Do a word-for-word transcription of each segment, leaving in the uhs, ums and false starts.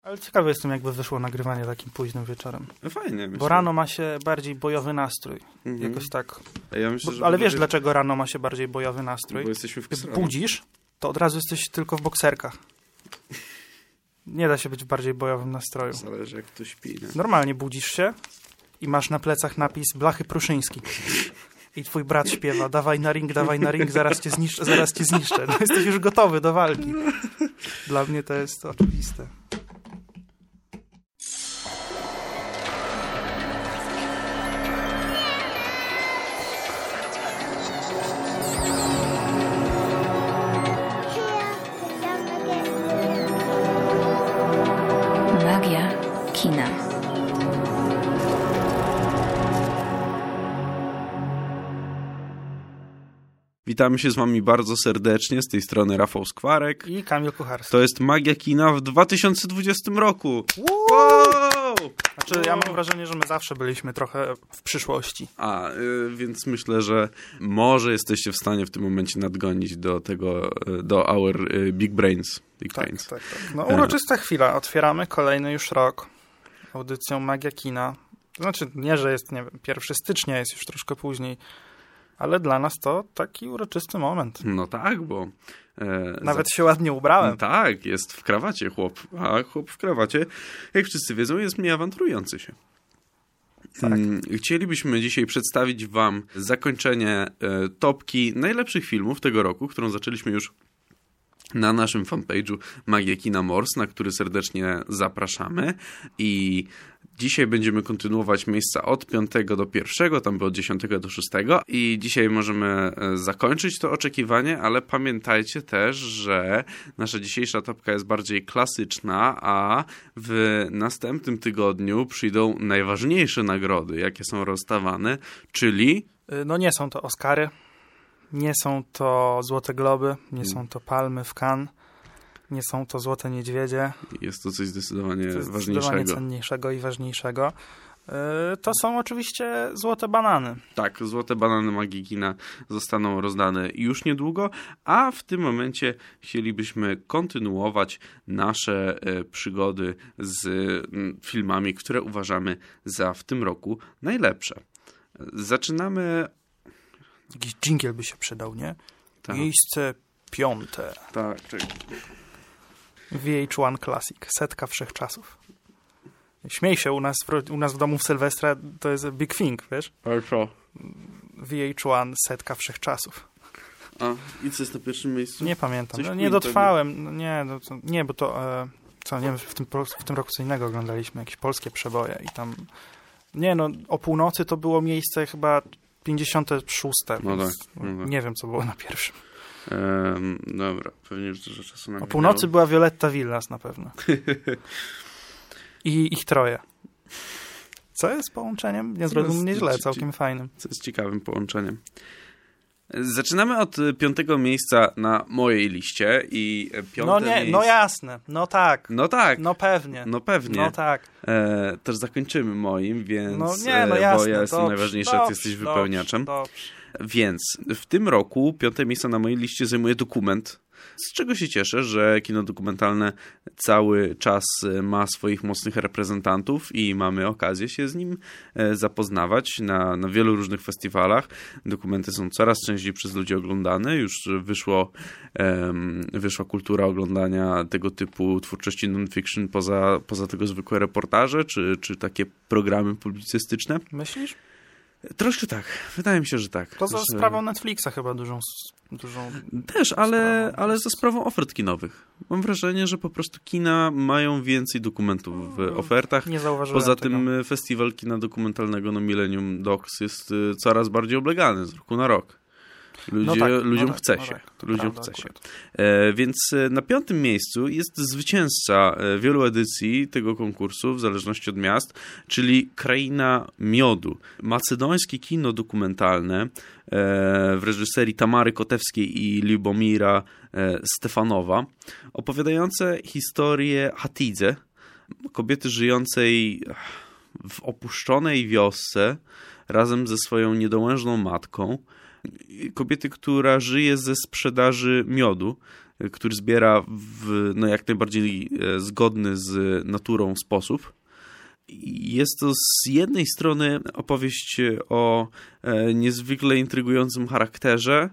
Ale ciekawy jestem, jakby wyszło nagrywanie takim późnym wieczorem. Fajnie, myślę. Bo rano ma się bardziej bojowy nastrój. Mhm. Jakoś tak. Ja myślę, bo, ale wiesz, dlaczego rano ma się bardziej bojowy nastrój? Bo jesteśmy w Jak budzisz, to od razu jesteś tylko w bokserkach. Nie da się być w bardziej bojowym nastroju. Zależy, jak ktoś śpi. Nie? Normalnie budzisz się i masz na plecach napis Blachy Pruszyński. I twój brat śpiewa, dawaj na ring, dawaj na ring, zaraz cię zniszczę, zaraz cię zniszczę. No, jesteś już gotowy do walki. Dla mnie to jest oczywiste. Magia kina. Witamy się z wami bardzo serdecznie, z tej strony Rafał Skwarek. I Kamil Kucharski. To jest Magia Kina w dwa tysiące dwudziestym roku. Wow! Znaczy, wow. Ja mam wrażenie, że my zawsze byliśmy trochę w przyszłości. A, y, więc myślę, że może jesteście w stanie w tym momencie nadgonić do tego, do our y, Big Brains. Big tak, Brains. tak, tak. No uroczysta chwila. Otwieramy kolejny już rok audycją Magia Kina. Znaczy, nie, że jest, nie wiem, pierwszego stycznia, jest już troszkę później. Ale dla nas to taki uroczysty moment. No tak, bo... E, Nawet za... się ładnie ubrałem. Tak, jest w krawacie chłop. A chłop w krawacie, jak wszyscy wiedzą, jest mniej awanturujący się. Tak. Chcielibyśmy dzisiaj przedstawić wam zakończenie e, topki najlepszych filmów tego roku, którą zaczęliśmy już na naszym fanpage'u Magia Kina Mors, na który serdecznie zapraszamy. I dzisiaj będziemy kontynuować miejsca od piątego do pierwszego, tam było od dziesiątego do szóstego. I dzisiaj możemy zakończyć to oczekiwanie, ale pamiętajcie też, że nasza dzisiejsza topka jest bardziej klasyczna, a w następnym tygodniu przyjdą najważniejsze nagrody, jakie są rozdawane, czyli... No nie są to Oscary. Nie są to Złote Globy, nie są to Palmy w Cannes, nie są to Złote Niedźwiedzie. Jest to coś zdecydowanie to jest ważniejszego. Zdecydowanie cenniejszego i ważniejszego. Yy, to są oczywiście Złote Banany. Tak, Złote Banany Magii Kina zostaną rozdane już niedługo, a w tym momencie chcielibyśmy kontynuować nasze e, przygody z m, filmami, które uważamy za w tym roku najlepsze. Zaczynamy... Jakiś dżingiel by się przydał, nie? Tak. Miejsce piąte. Tak, czekaj. V H jeden Classic. Setka wszechczasów. Śmiej się, u nas, w, u nas w domu w Sylwestra to jest big thing, wiesz? Ale co? V H jeden Setka wszechczasów. A, i co jest na pierwszym miejscu? Nie pamiętam. No, nie dotrwałem. No, nie, no, to, nie, bo to... E, co, nie wiem, w tym, w tym roku co innego oglądaliśmy. Jakieś polskie przeboje i tam... Nie, no, o północy to było miejsce chyba... pięćdziesiąte szóste. No tak, no tak. Nie wiem, co było na pierwszym. Um, dobra, pewnie już dużo czasu nam O północy była Violetta Villas na pewno. I ich troje. Co jest połączeniem? Nie zrobił mnie źle, całkiem fajnym. Co jest ciekawym połączeniem. Zaczynamy od piątego miejsca na mojej liście i piąte No nie, miejsce... no jasne, no tak. No tak. No pewnie. No pewnie. No tak. E, też zakończymy moim, więc... No nie, no jasne. Bo ja jestem dobrze, najważniejszy, dobrze, ty jesteś wypełniaczem. Dobrze. Więc w tym roku piąte miejsce na mojej liście zajmuje dokument, z czego się cieszę, że kino dokumentalne cały czas ma swoich mocnych reprezentantów i mamy okazję się z nim zapoznawać na, na wielu różnych festiwalach. Dokumenty są coraz częściej przez ludzi oglądane. Już wyszło, um, wyszła kultura oglądania tego typu twórczości non-fiction poza, poza tego zwykłe reportaże, czy, czy takie programy publicystyczne. Myślisz? Troszkę tak. Wydaje mi się, że tak. Poza że... sprawą Netflixa chyba dużą... dużą Też, ale, ale za sprawą ofert kinowych. Mam wrażenie, że po prostu kina mają więcej dokumentów w ofertach. Nie zauważyłem Poza tego. tym festiwal kina dokumentalnego no Millennium Docs jest coraz bardziej oblegany z roku na rok. Ludzie, no tak, ludziom no tak, chce no się. tak, ludziom prawda, chce się. E, więc na piątym miejscu jest zwycięzca wielu edycji tego konkursu, w zależności od miast, czyli Kraina Miodu. Macedońskie kino dokumentalne e, w reżyserii Tamary Kotewskiej i Lubomira e, Stefanowa, opowiadające historię Hatidze, kobiety żyjącej w opuszczonej wiosce razem ze swoją niedołężną matką. Kobiety, która żyje ze sprzedaży miodu. który zbiera w no, jak najbardziej zgodny z naturą sposób. Jest to z jednej strony opowieść o niezwykle intrygującym charakterze,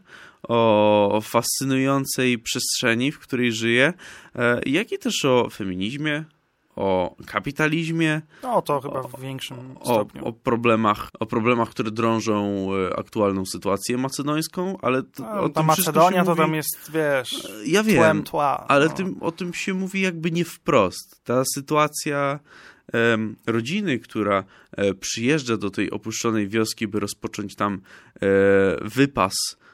o fascynującej przestrzeni, w której żyje, jak i też o feminizmie, o kapitalizmie. No to chyba w większym stopniu. O, o, problemach, o problemach, które drążą aktualną sytuację macedońską, ale to, no, o ta tym Macedonia to mówi... tam jest, wiesz, ja wiem, tłem tła. Ale no. tym, o tym się mówi jakby nie wprost. Ta sytuacja em, rodziny, która e, przyjeżdża do tej opuszczonej wioski, by rozpocząć tam e, wypas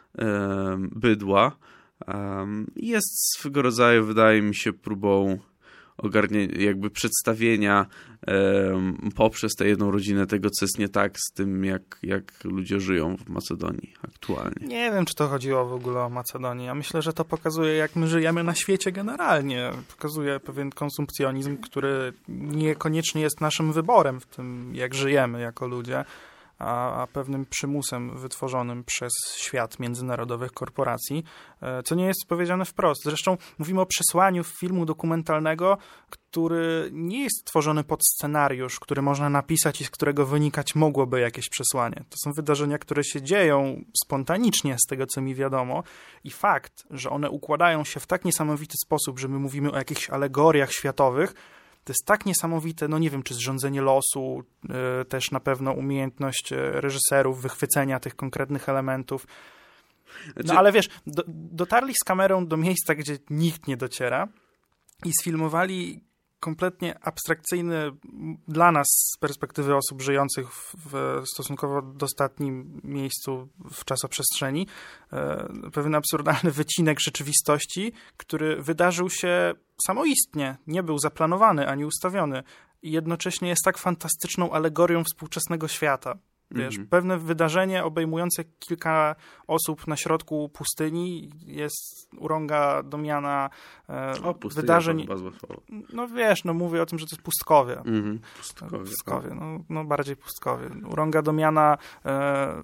e, bydła, e, jest swego rodzaju, wydaje mi się, próbą ogarnięcia, jakby przedstawienia um, poprzez tę jedną rodzinę tego, co jest nie tak z tym, jak, jak ludzie żyją w Macedonii aktualnie. Nie wiem, czy to chodziło w ogóle o Macedonię. Ja myślę, że to pokazuje, jak my żyjemy na świecie generalnie. Pokazuje pewien konsumpcjonizm, który niekoniecznie jest naszym wyborem w tym, jak żyjemy jako ludzie, a, a pewnym przymusem wytworzonym przez świat międzynarodowych korporacji, co nie jest powiedziane wprost. Zresztą mówimy o przesłaniu filmu dokumentalnego, który nie jest tworzony pod scenariusz, który można napisać i z którego wynikać mogłoby jakieś przesłanie. To są wydarzenia, które się dzieją spontanicznie, z tego co mi wiadomo, i fakt, że one układają się w tak niesamowity sposób, że my mówimy o jakichś alegoriach światowych, to jest tak niesamowite, no nie wiem, czy zrządzenie losu, yy, też na pewno umiejętność reżyserów, wychwycenia tych konkretnych elementów. No znaczy... ale wiesz, do, dotarli z kamerą do miejsca, gdzie nikt nie dociera i sfilmowali kompletnie abstrakcyjny dla nas z perspektywy osób żyjących w, w stosunkowo dostatnim miejscu w czasoprzestrzeni e, pewien absurdalny wycinek rzeczywistości, który wydarzył się samoistnie, nie był zaplanowany ani ustawiony i jednocześnie jest tak fantastyczną alegorią współczesnego świata. Wiesz, mm-hmm. pewne wydarzenie obejmujące kilka osób na środku pustyni jest urąga domiana e, o, wydarzeń. No wiesz, no mówię o tym, że to jest pustkowie. Mm-hmm. Pustkowie, pustkowie no, no bardziej pustkowie. Urąga domiana e,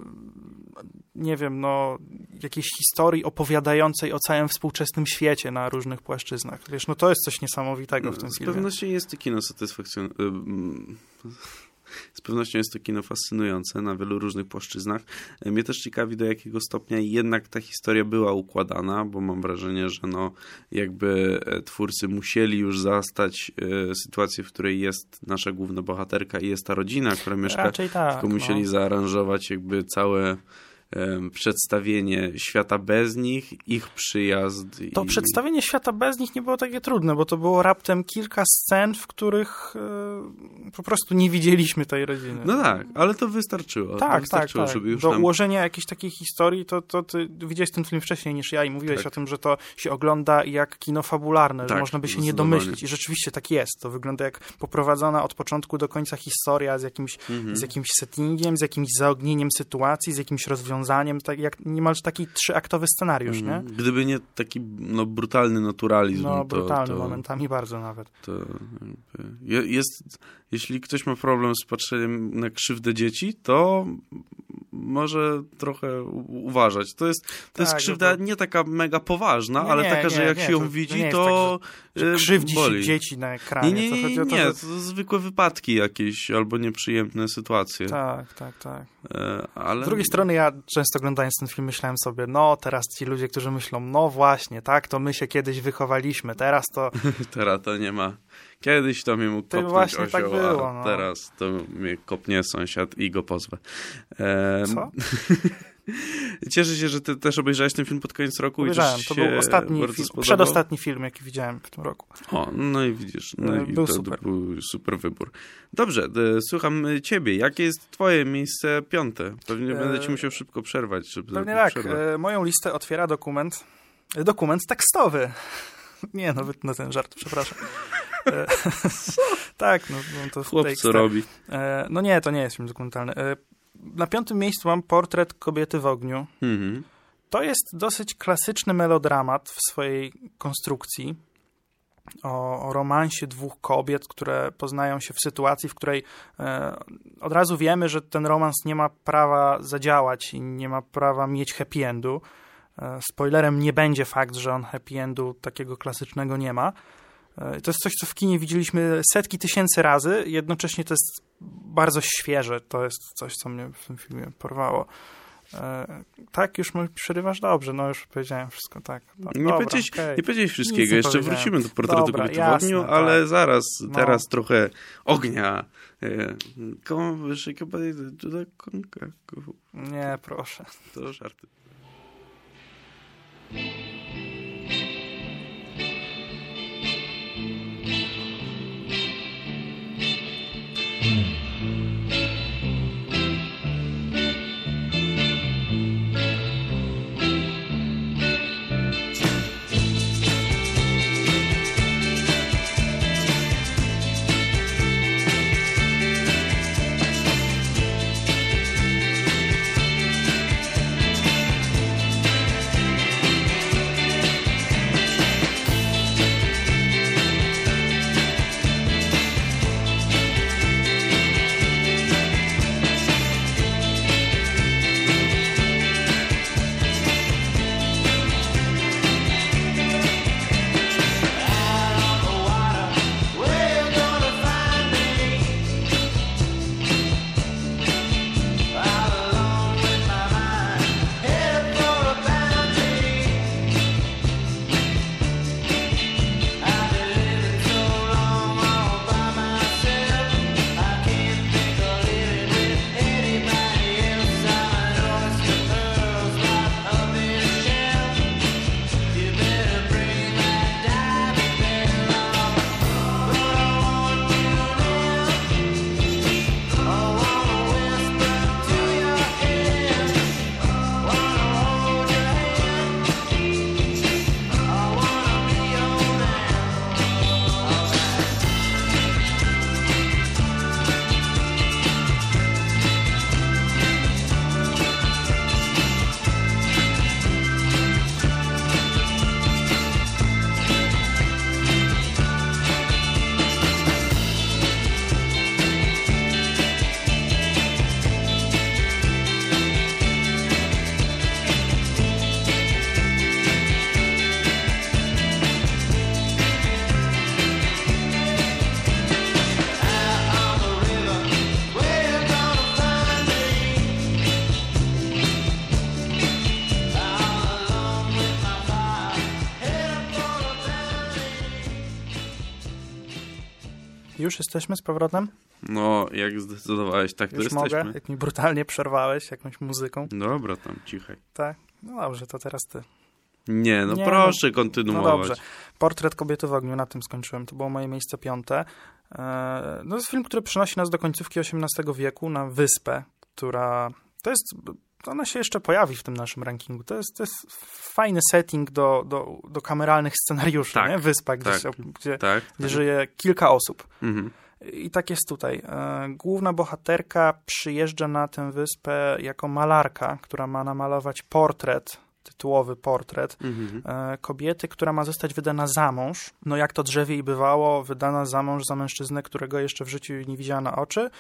nie wiem, no jakiejś historii opowiadającej o całym współczesnym świecie na różnych płaszczyznach. Wiesz, no to jest coś niesamowitego w tym Z filmie. Z pewnością jest to kino satysfakcjonujące. Z pewnością jest to kino fascynujące na wielu różnych płaszczyznach. Mnie też ciekawi, do jakiego stopnia jednak ta historia była układana, bo mam wrażenie, że no jakby twórcy musieli już zastać e, sytuację, w której jest nasza główna bohaterka i jest ta rodzina, która mieszka. Raczej tak, tylko musieli no. zaaranżować jakby całe przedstawienie świata bez nich, ich przyjazd. To i... przedstawienie świata bez nich nie było takie trudne, bo to było raptem kilka scen, w których e, po prostu nie widzieliśmy tej rodziny. No tak, ale to wystarczyło. Tak, to wystarczyło, tak, tak. żeby już Do nam... ułożenia jakiejś takiej historii, to, to ty widziałeś ten film wcześniej niż ja i mówiłeś tak. o tym, że to się ogląda jak kino fabularne, tak, że można by się nie domyślić. I rzeczywiście tak jest. To wygląda jak poprowadzona od początku do końca historia z jakimś, mhm. z jakimś settingiem, z jakimś zaognieniem sytuacji, z jakimś rozwiązaniem, tak jak niemalże taki trzyaktowy scenariusz, mm. nie? Gdyby nie taki no, brutalny naturalizm. No, to, brutalny to, momentami bardzo nawet. To jest, jeśli ktoś ma problem z patrzeniem na krzywdę dzieci, to może trochę uważać. To jest, to tak, jest krzywda no, nie taka mega poważna, nie, ale taka, nie, że jak nie, się ją to, widzi, to, to tak, że, że krzywdzi boli. się dzieci na ekranie. Nie, nie, nie, to chodzi o to, nie, że... to zwykłe wypadki jakieś albo nieprzyjemne sytuacje. Tak, tak, tak. E, ale... Z drugiej strony ja często oglądając ten film myślałem sobie, no teraz ci ludzie, którzy myślą, no właśnie, tak, to my się kiedyś wychowaliśmy, teraz to... teraz to nie ma... Kiedyś to mnie mógł to kopnąć właśnie osioł, tak było, no. a teraz to mnie kopnie sąsiad i go pozwę. Ehm... Co? Cieszę się, że ty też obejrzałeś ten film pod koniec roku. Obejrzałem, i to był ostatni film, przedostatni film, jaki widziałem w tym roku. O, no i widzisz, no był i to, super. to był super wybór. Dobrze, słucham ciebie. Jakie jest twoje miejsce piąte? Pewnie e... będę ci musiał szybko przerwać. Żeby Pewnie tak. E, moją listę otwiera dokument, dokument tekstowy. Nie, no wytnę ten żart, przepraszam. E, tak, no, no to chłop co robi. E, no nie, to nie jest film dokumentalny. E, na piątym miejscu mam Portret kobiety w ogniu. Mhm. To jest dosyć klasyczny melodramat w swojej konstrukcji. O, o romansie dwóch kobiet, które poznają się w sytuacji, w której e, od razu wiemy, że ten romans nie ma prawa zadziałać i nie ma prawa mieć happy endu. Spoilerem nie będzie fakt, że on happy endu takiego klasycznego nie ma. To jest coś, co w kinie widzieliśmy setki tysięcy razy, jednocześnie to jest bardzo świeże, to jest coś, co mnie w tym filmie porwało. E, tak, już mi przerywasz? Dobrze, no już powiedziałem wszystko, tak. No, nie, dobra, powiedziałeś, okay. nie powiedziałeś wszystkiego, nie jeszcze wrócimy do portretu dobra, kobiety jasne, w ogniu, tak. ale zaraz, no. teraz trochę ognia. Nie, proszę. To żarty. Już jesteśmy z powrotem? No, jak zdecydowałeś, tak to Już jesteśmy. mogę? Jak mi brutalnie przerwałeś jakąś muzyką. Dobra, tam cichaj. Tak? No dobrze, to teraz ty. Nie, no Nie, proszę no, kontynuować. No dobrze. Portret kobiety w ogniu, na tym skończyłem. To było moje miejsce piąte. No to jest film, który przynosi nas do końcówki osiemnastego wieku na wyspę, która... To jest... Ona się jeszcze pojawi w tym naszym rankingu. To jest, to jest fajny setting do, do, do kameralnych scenariuszy, tak, nie? Wyspa, gdzie, tak, się, gdzie, tak, gdzie tak. żyje kilka osób. Mhm. I tak jest tutaj. Główna bohaterka przyjeżdża na tę wyspę jako malarka, która ma namalować portret, tytułowy portret Mhm. kobiety, która ma zostać wydana za mąż. No jak to drzewie i bywało, wydana za mąż za mężczyznę, którego jeszcze w życiu nie widziała na oczy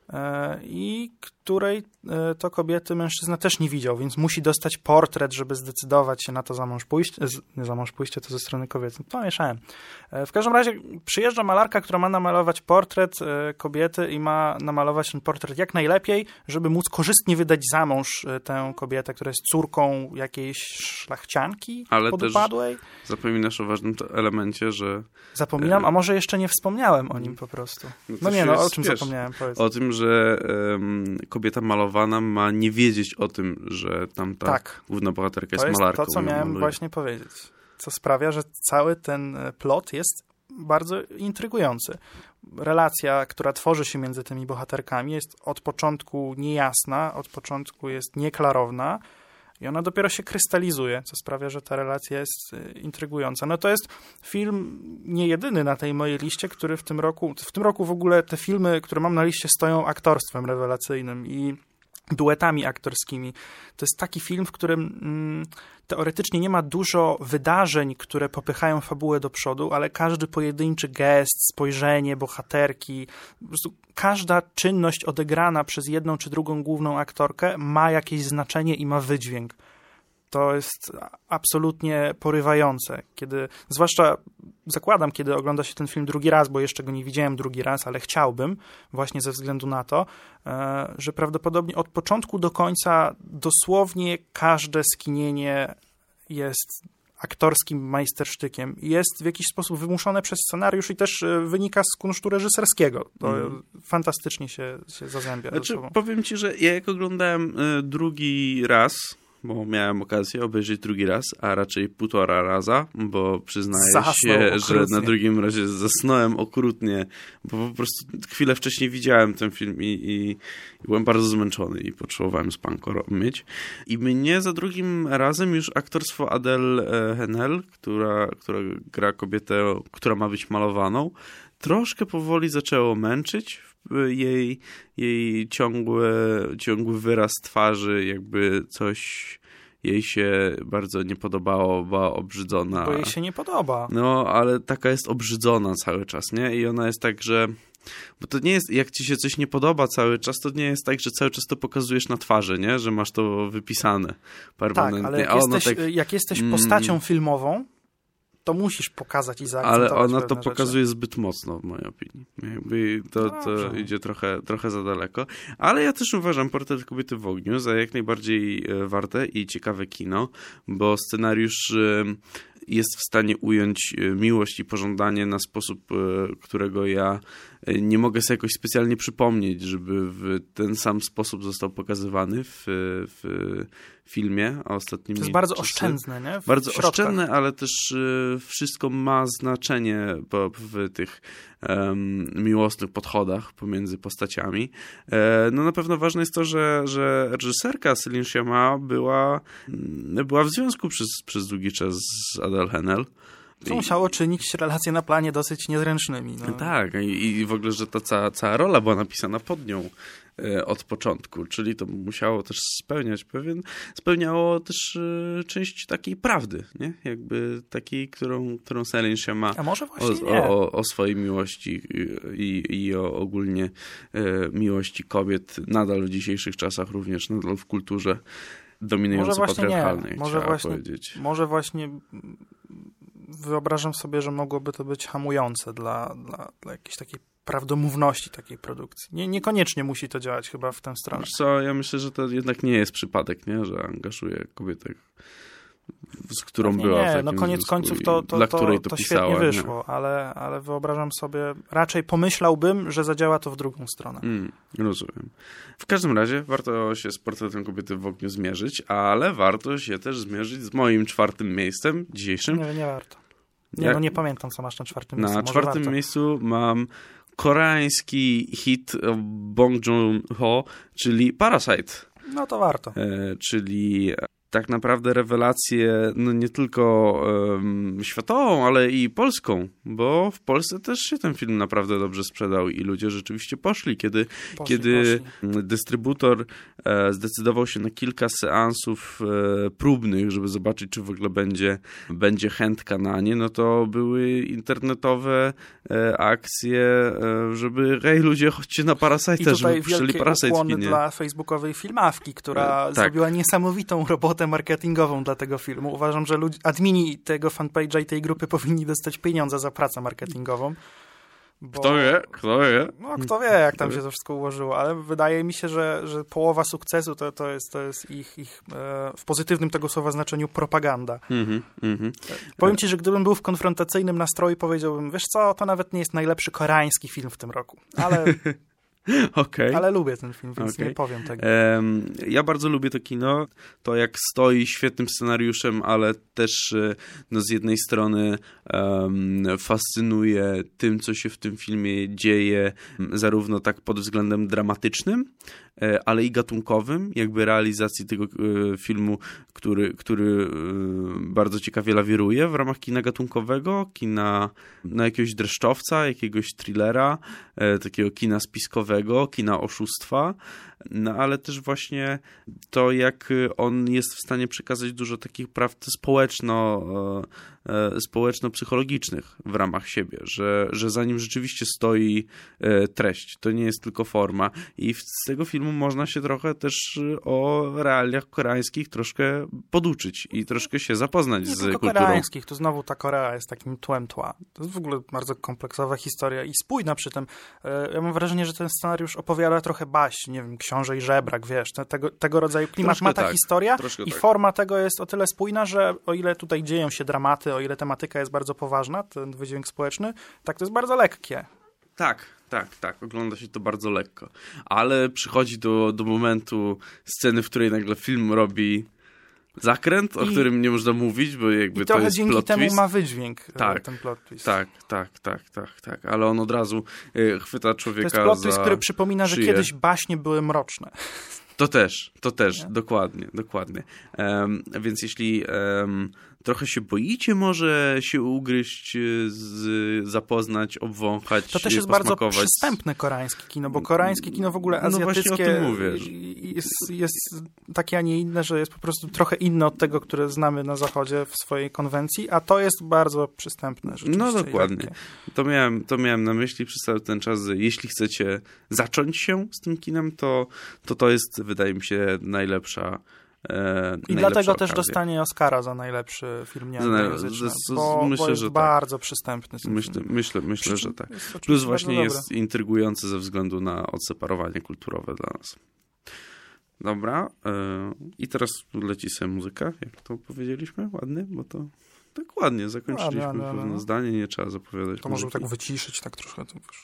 i której to kobiety mężczyzna też nie widział, więc musi dostać portret, żeby zdecydować się na to za mąż pójście. Nie za mąż pójście, to ze strony kobiety. To mieszałem. W każdym razie przyjeżdża malarka, która ma namalować portret kobiety i ma namalować ten portret jak najlepiej, żeby móc korzystnie wydać za mąż tę kobietę, która jest córką jakiejś szlachcianki Ale podupadłej. też zapominasz o ważnym to elemencie, że... Zapominam, a może jeszcze nie wspomniałem o nim po prostu. No, no nie, no o czym wiesz, zapomniałem? Powiedz. O tym, że um, kobieta malowana ma nie wiedzieć o tym, że tamta tak. główna bohaterka to jest malarką. To jest to, co miałem maluje. właśnie powiedzieć. Co sprawia, że cały ten plot jest bardzo intrygujący. Relacja, która tworzy się między tymi bohaterkami, jest od początku niejasna, od początku jest nieklarowna i ona dopiero się krystalizuje, co sprawia, że ta relacja jest intrygująca. No to jest film nie jedyny na tej mojej liście, który w tym roku, w tym roku w ogóle te filmy, które mam na liście, stoją aktorstwem rewelacyjnym i duetami aktorskimi. To jest taki film, w którym mm, teoretycznie nie ma dużo wydarzeń, które popychają fabułę do przodu, ale każdy pojedynczy gest, spojrzenie bohaterki, po prostu każda czynność odegrana przez jedną czy drugą główną aktorkę ma jakieś znaczenie i ma wydźwięk. To jest absolutnie porywające, kiedy, zwłaszcza zakładam, kiedy ogląda się ten film drugi raz, bo jeszcze go nie widziałem drugi raz, ale chciałbym, właśnie ze względu na to, że prawdopodobnie od początku do końca dosłownie każde skinienie jest aktorskim majstersztykiem. Jest w jakiś sposób wymuszone przez scenariusz i też wynika z kunsztu reżyserskiego. To mm. fantastycznie się, się zazębia znaczy, ze sobą. Powiem ci, że ja jak oglądałem drugi raz, bo miałem okazję obejrzeć drugi raz, a raczej półtora raza, bo przyznaję Zasnął się, okrutnie. że na drugim razie zasnąłem okrutnie, bo po prostu chwilę wcześniej widziałem ten film i, i, i byłem bardzo zmęczony i potrzebowałem spanko mieć. I mnie za drugim razem już aktorstwo Adele Haenel, która, która gra kobietę, która ma być malowaną, troszkę powoli zaczęło męczyć. Jej, jej ciągły, ciągły wyraz twarzy, jakby coś jej się bardzo nie podobało, była obrzydzona. Bo jej się nie podoba. No, ale taka jest obrzydzona cały czas, nie? I ona jest tak, że... Bo to nie jest, jak ci się coś nie podoba cały czas, to nie jest tak, że cały czas to pokazujesz na twarzy, nie? Że masz to wypisane permanentnie. Tak, ale jak A ona jesteś, tak, jak jesteś postacią mm, filmową, to musisz pokazać i zaakcentować. ale ona to rzeczy. pokazuje zbyt mocno, w mojej opinii. Jakby to, to idzie trochę, trochę za daleko. Ale ja też uważam Portret kobiety w ogniu za jak najbardziej warte i ciekawe kino, bo scenariusz jest w stanie ująć miłość i pożądanie na sposób, którego ja nie mogę sobie jakoś specjalnie przypomnieć, żeby w ten sam sposób został pokazywany w, w filmie. A ostatnimi to jest bardzo czasy. Oszczędne, nie? W bardzo środkach. oszczędne, ale też wszystko ma znaczenie w tych um, miłosnych podchodach pomiędzy postaciami. E, no na pewno ważne jest to, że, że reżyserka Céline Sciamma była, była w związku przez, przez długi czas z Adele Haenel. Co musiało czynić relacje na planie dosyć niezręcznymi. No. Tak, i, i w ogóle, że ta cała, cała rola była napisana pod nią e, od początku, czyli to musiało też spełniać pewien, spełniało też e, część takiej prawdy, nie? Jakby takiej, którą, którą Céline Sciamma A może właśnie o, nie. o, o swojej miłości i, i o ogólnie e, miłości kobiet nadal w dzisiejszych czasach, również nadal w kulturze dominująco patriarchalnej, może trzeba właśnie, powiedzieć. Może właśnie wyobrażam sobie, że mogłoby to być hamujące dla, dla, dla jakiejś takiej prawdomówności takiej produkcji. Nie, niekoniecznie musi to działać chyba w tę stronę. Wiesz co, ja myślę, że to jednak nie jest przypadek, nie? Że angażuje kobietę, z którą Pewnie była nie, w takim no koniec końców to, to, dla to, której to, to pisała, świetnie wyszło, ale, ale wyobrażam sobie, raczej pomyślałbym, że zadziała to w drugą stronę. Mm, rozumiem. W każdym razie warto się z Portretem kobiety w ogniu zmierzyć, ale warto się też zmierzyć z moim czwartym miejscem dzisiejszym. Nie, nie warto. Nie, Ja, no nie pamiętam, co masz na czwartym miejscu. na Może czwartym warto. miejscu mam koreański hit Bong Joon-ho, czyli Parasite. No to warto. E, czyli tak naprawdę rewelację no nie tylko um, światową, ale i polską, bo w Polsce też się ten film naprawdę dobrze sprzedał i ludzie rzeczywiście poszli, kiedy, Poszli, kiedy poszli. dystrybutor e, zdecydował się na kilka seansów e, próbnych, żeby zobaczyć, czy w ogóle będzie, będzie chętka na nie, no to były internetowe e, akcje, e, żeby hej ludzie, chodźcie na Parasite, żeby puszczali Parasite w kinie. Dla facebookowej filmawki, która e, tak. zrobiła niesamowitą robotę marketingową dla tego filmu. Uważam, że ludzi, admini tego fanpage'a i tej grupy powinni dostać pieniądze za pracę marketingową. Bo, Kto wie, kto wie. No kto wie, jak tam się to wszystko ułożyło, ale wydaje mi się, że, że połowa sukcesu to, to, jest, to jest ich, ich e, w pozytywnym tego słowa znaczeniu propaganda. Mm-hmm, mm-hmm. Powiem ci, że gdybym był w konfrontacyjnym nastroju, powiedziałbym, wiesz co, to nawet nie jest najlepszy koreański film w tym roku, ale... Okay. Ale lubię ten film, więc okay. nie powiem tego. Um, ja bardzo lubię to kino. To jak stoi świetnym scenariuszem, ale też no, z jednej strony um, fascynuje tym, co się w tym filmie dzieje, zarówno tak pod względem dramatycznym, ale i gatunkowym, jakby realizacji tego y, filmu, który, który y, bardzo ciekawie lawiruje w ramach kina gatunkowego, kina no, jakiegoś dreszczowca, jakiegoś thrillera, y, takiego kina spiskowego, kina oszustwa. no ale też właśnie to, jak on jest w stanie przekazać dużo takich prawd społeczno, społeczno-psychologicznych w ramach siebie, że, że za nim rzeczywiście stoi treść. To nie jest tylko forma. I z tego filmu można się trochę też o realiach koreańskich troszkę poduczyć i troszkę się zapoznać nie z tylko kulturą. koreańskich, to znowu ta Korea jest takim tłem tła. To jest w ogóle bardzo kompleksowa historia i spójna przy tym. Ja mam wrażenie, że ten scenariusz opowiada trochę baśń, nie wiem, Książę i Żebrak, wiesz, te, tego, tego rodzaju klimat Troszkę ma ta tak, historia i tak. forma tego jest o tyle spójna, że o ile tutaj dzieją się dramaty, o ile tematyka jest bardzo poważna, ten wydźwięk społeczny, tak to jest bardzo lekkie. Tak, tak, tak. Ogląda się to bardzo lekko. Ale przychodzi do, do momentu sceny, w której nagle film robi zakręt, o I, którym nie można mówić, bo jakby i to trochę jest dzięki plot temu twist. ma wydźwięk tak, ten plot twist. Tak, tak, tak, tak, tak. Ale on od razu y, chwyta człowieka To jest plot twist, za który przypomina, że szyję. kiedyś baśnie były mroczne. To też, to też, Nie? dokładnie, dokładnie. Um, więc jeśli um, trochę się boicie może się ugryźć, z, zapoznać, obwąchać, to też jest bardzo posmakować. przystępne koreańskie kino, bo koreańskie kino w ogóle No właśnie azjatyckie o tym mówię. jest, jest takie, a nie inne, że jest po prostu trochę inne od tego, które znamy na zachodzie w swojej konwencji, a to jest bardzo przystępne rzeczywiście. No dokładnie. To miałem, to miałem na myśli przez cały ten czas, że jeśli chcecie zacząć się z tym kinem, to to, to jest, wydaje mi się, najlepsza E, I dlatego też dostanie Oscara za najlepszy film nieanglojęzyczny, bo, myślę, bo jest że bardzo tak. przystępny. Myślę, myślę, myślę, że tak. Plus właśnie jest intrygujący ze względu na odseparowanie kulturowe dla nas. Dobra. E, I teraz leci sobie muzyka, jak to powiedzieliśmy? Ładnie? Bo to tak ładnie zakończyliśmy ładnie, pewne ładnie. zdanie, nie trzeba zapowiadać To muzyki. może tak wyciszyć tak troszkę. To wiesz.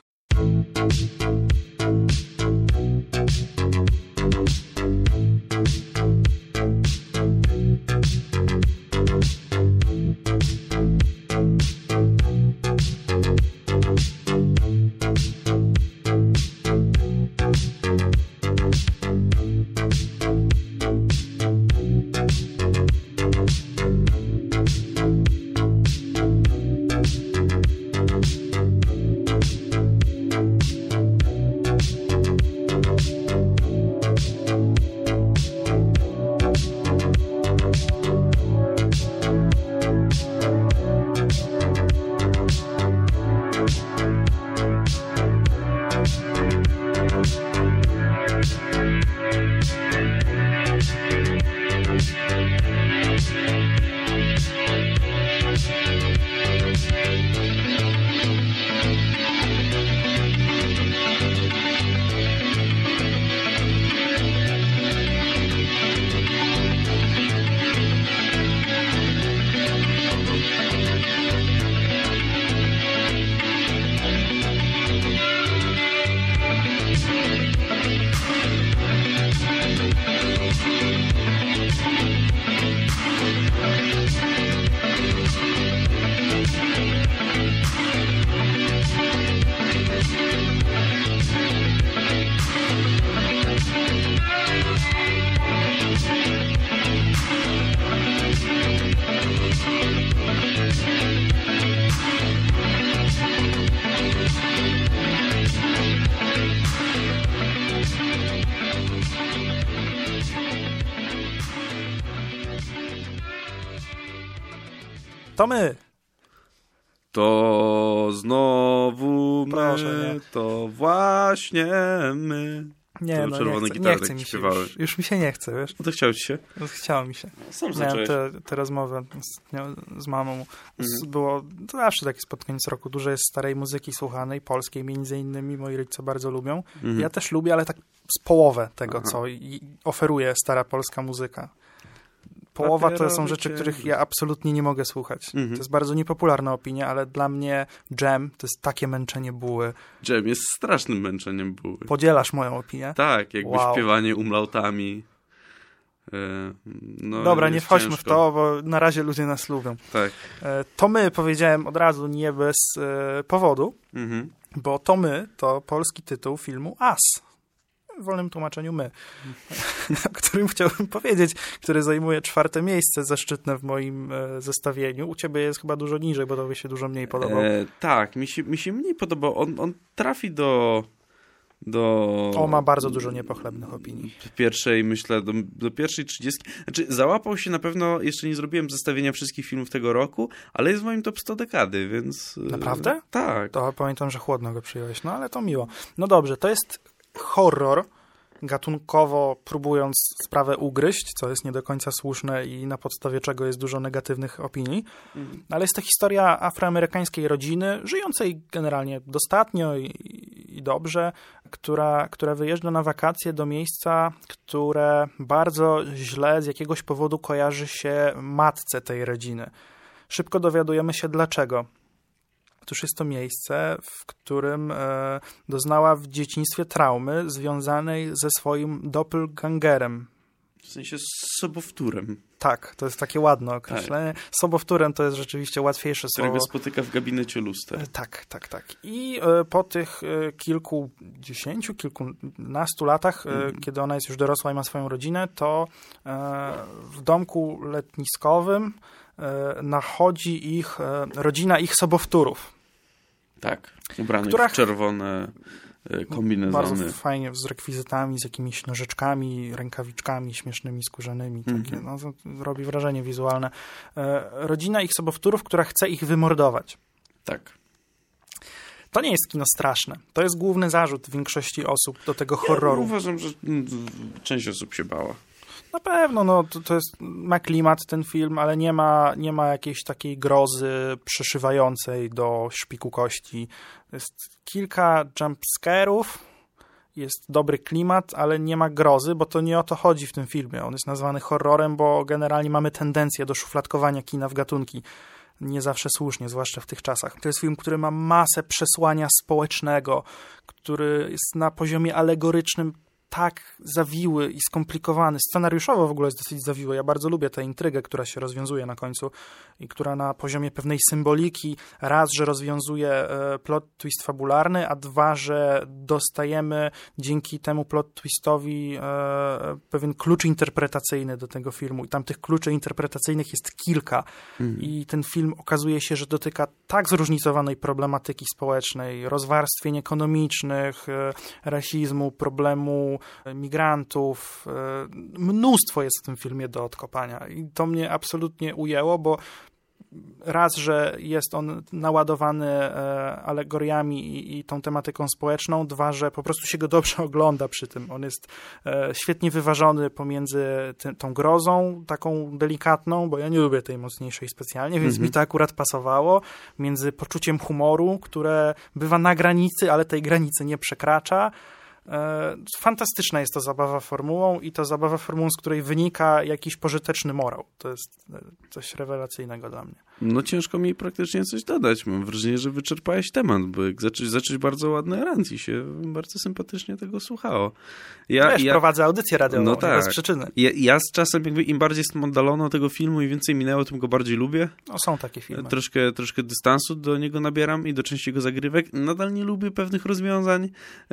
To my. To znowu my, Proszę, nie. to właśnie my. Nie, to no czerwone nie chcę, gitary nie chce mi się śpiewały. już, już mi się nie chce, wiesz. No to chciało ci się? No, chciało mi się. Sam Miałem te, te rozmowy z, z mamą. Mhm. Było to zawsze takie pod koniec roku. Dużo jest starej muzyki słuchanej, polskiej między innymi. Moi rodzice bardzo lubią. Mhm. Ja też lubię, ale tak z połowę tego, Aha. co i oferuje stara polska muzyka. Połowa to są rzeczy, których ja absolutnie nie mogę słuchać. Mhm. To jest bardzo niepopularna opinia, ale dla mnie dżem to jest takie męczenie buły. Dżem jest strasznym męczeniem buły. Podzielasz moją opinię? Tak, jakby Wow. śpiewanie umlautami. No, Dobra, nie wchodźmy ciężko. w to, bo na razie ludzie nas lubią. Tak. To my, powiedziałem od razu nie bez powodu, Mhm. bo to my to polski tytuł filmu As. W wolnym tłumaczeniu my, o którym chciałbym powiedzieć, który zajmuje czwarte miejsce zaszczytne w moim e, zestawieniu. U ciebie jest chyba dużo niżej, bo tobie się dużo mniej podobał. E, tak, mi się, mi się mniej podobał. On, on trafi do, do... O, ma bardzo dużo niepochlebnych opinii. Pierwszej, myślę, do, do pierwszej trzydziestki. Znaczy, załapał się na pewno, jeszcze nie zrobiłem zestawienia wszystkich filmów tego roku, ale jest w moim top sto dekady, więc... Naprawdę? Tak. To pamiętam, że chłodno go przyjąłeś, no ale to miło. No dobrze, to jest horror, gatunkowo próbując sprawę ugryźć, co jest nie do końca słuszne i na podstawie czego jest dużo negatywnych opinii, mhm. ale jest to historia afroamerykańskiej rodziny, żyjącej generalnie dostatnio i, i dobrze, która, która wyjeżdża na wakacje do miejsca, które bardzo źle z jakiegoś powodu kojarzy się matce tej rodziny. Szybko dowiadujemy się dlaczego. Otóż jest to miejsce, w którym e, doznała w dzieciństwie traumy związanej ze swoim doppelgangerem. W sensie sobowtórem. Tak, to jest takie ładne określenie. Tak. Sobowtórem to jest rzeczywiście łatwiejsze słowo. Którego spotyka w gabinecie luster. E, tak, tak, tak. I e, po tych e, kilkudziesięciu, kilkunastu latach, e, mm. kiedy ona jest już dorosła i ma swoją rodzinę, to e, w domku letniskowym e, nachodzi ich e, rodzina ich sobowtórów. Tak, ubranych która... w czerwone kombinezony. Bardzo fajnie, z rekwizytami, z jakimiś nożyczkami, rękawiczkami śmiesznymi, skórzanymi. Mm-hmm. Takie, no, to robi wrażenie wizualne. E, rodzina ich sobowtórów, która chce ich wymordować. Tak. To nie jest kino straszne. To jest główny zarzut większości osób do tego horroru. Ja uważam, że część osób się bała. Na pewno, no, to, to jest, ma klimat ten film, ale nie ma, nie ma jakiejś takiej grozy przeszywającej do szpiku kości. Jest kilka jumpscare'ów, jest dobry klimat, ale nie ma grozy, bo to nie o to chodzi w tym filmie. On jest nazwany horrorem, bo generalnie mamy tendencję do szufladkowania kina w gatunki. Nie zawsze słusznie, zwłaszcza w tych czasach. To jest film, który ma masę przesłania społecznego, który jest na poziomie alegorycznym tak zawiły i skomplikowany. Scenariuszowo w ogóle jest dosyć zawiły. Ja bardzo lubię tę intrygę, która się rozwiązuje na końcu i która na poziomie pewnej symboliki raz, że rozwiązuje e, plot twist fabularny, a dwa, że dostajemy dzięki temu plot twistowi e, pewien klucz interpretacyjny do tego filmu. I tam tych kluczy interpretacyjnych jest kilka. Mhm. I ten film okazuje się, że dotyka tak zróżnicowanej problematyki społecznej, rozwarstwień ekonomicznych, e, rasizmu, problemu migrantów. Mnóstwo jest w tym filmie do odkopania i to mnie absolutnie ujęło, bo raz, że jest on naładowany alegoriami i, i tą tematyką społeczną, dwa, że po prostu się go dobrze ogląda przy tym. On jest świetnie wyważony pomiędzy ty, tą grozą, taką delikatną, bo ja nie lubię tej mocniejszej specjalnie, więc mm-hmm. mi to akurat pasowało, między poczuciem humoru, które bywa na granicy, ale tej granicy nie przekracza. Fantastyczna jest to zabawa formułą i to zabawa formułą, z której wynika jakiś pożyteczny morał. To jest coś rewelacyjnego dla mnie. No ciężko mi praktycznie coś dodać. Mam wrażenie, że wyczerpałeś temat, bo jak zacząć, zacząć bardzo ładne ranci się bardzo sympatycznie tego słuchało. Ja, Wiesz, ja prowadzę audycję radiową, no tak. bez przyczyny. Ja, ja z czasem jakby im bardziej jestem oddalony od tego filmu i więcej minęło, tym go bardziej lubię. No są takie filmy. Troszkę, troszkę dystansu do niego nabieram i do części jego zagrywek. Nadal nie lubię pewnych rozwiązań,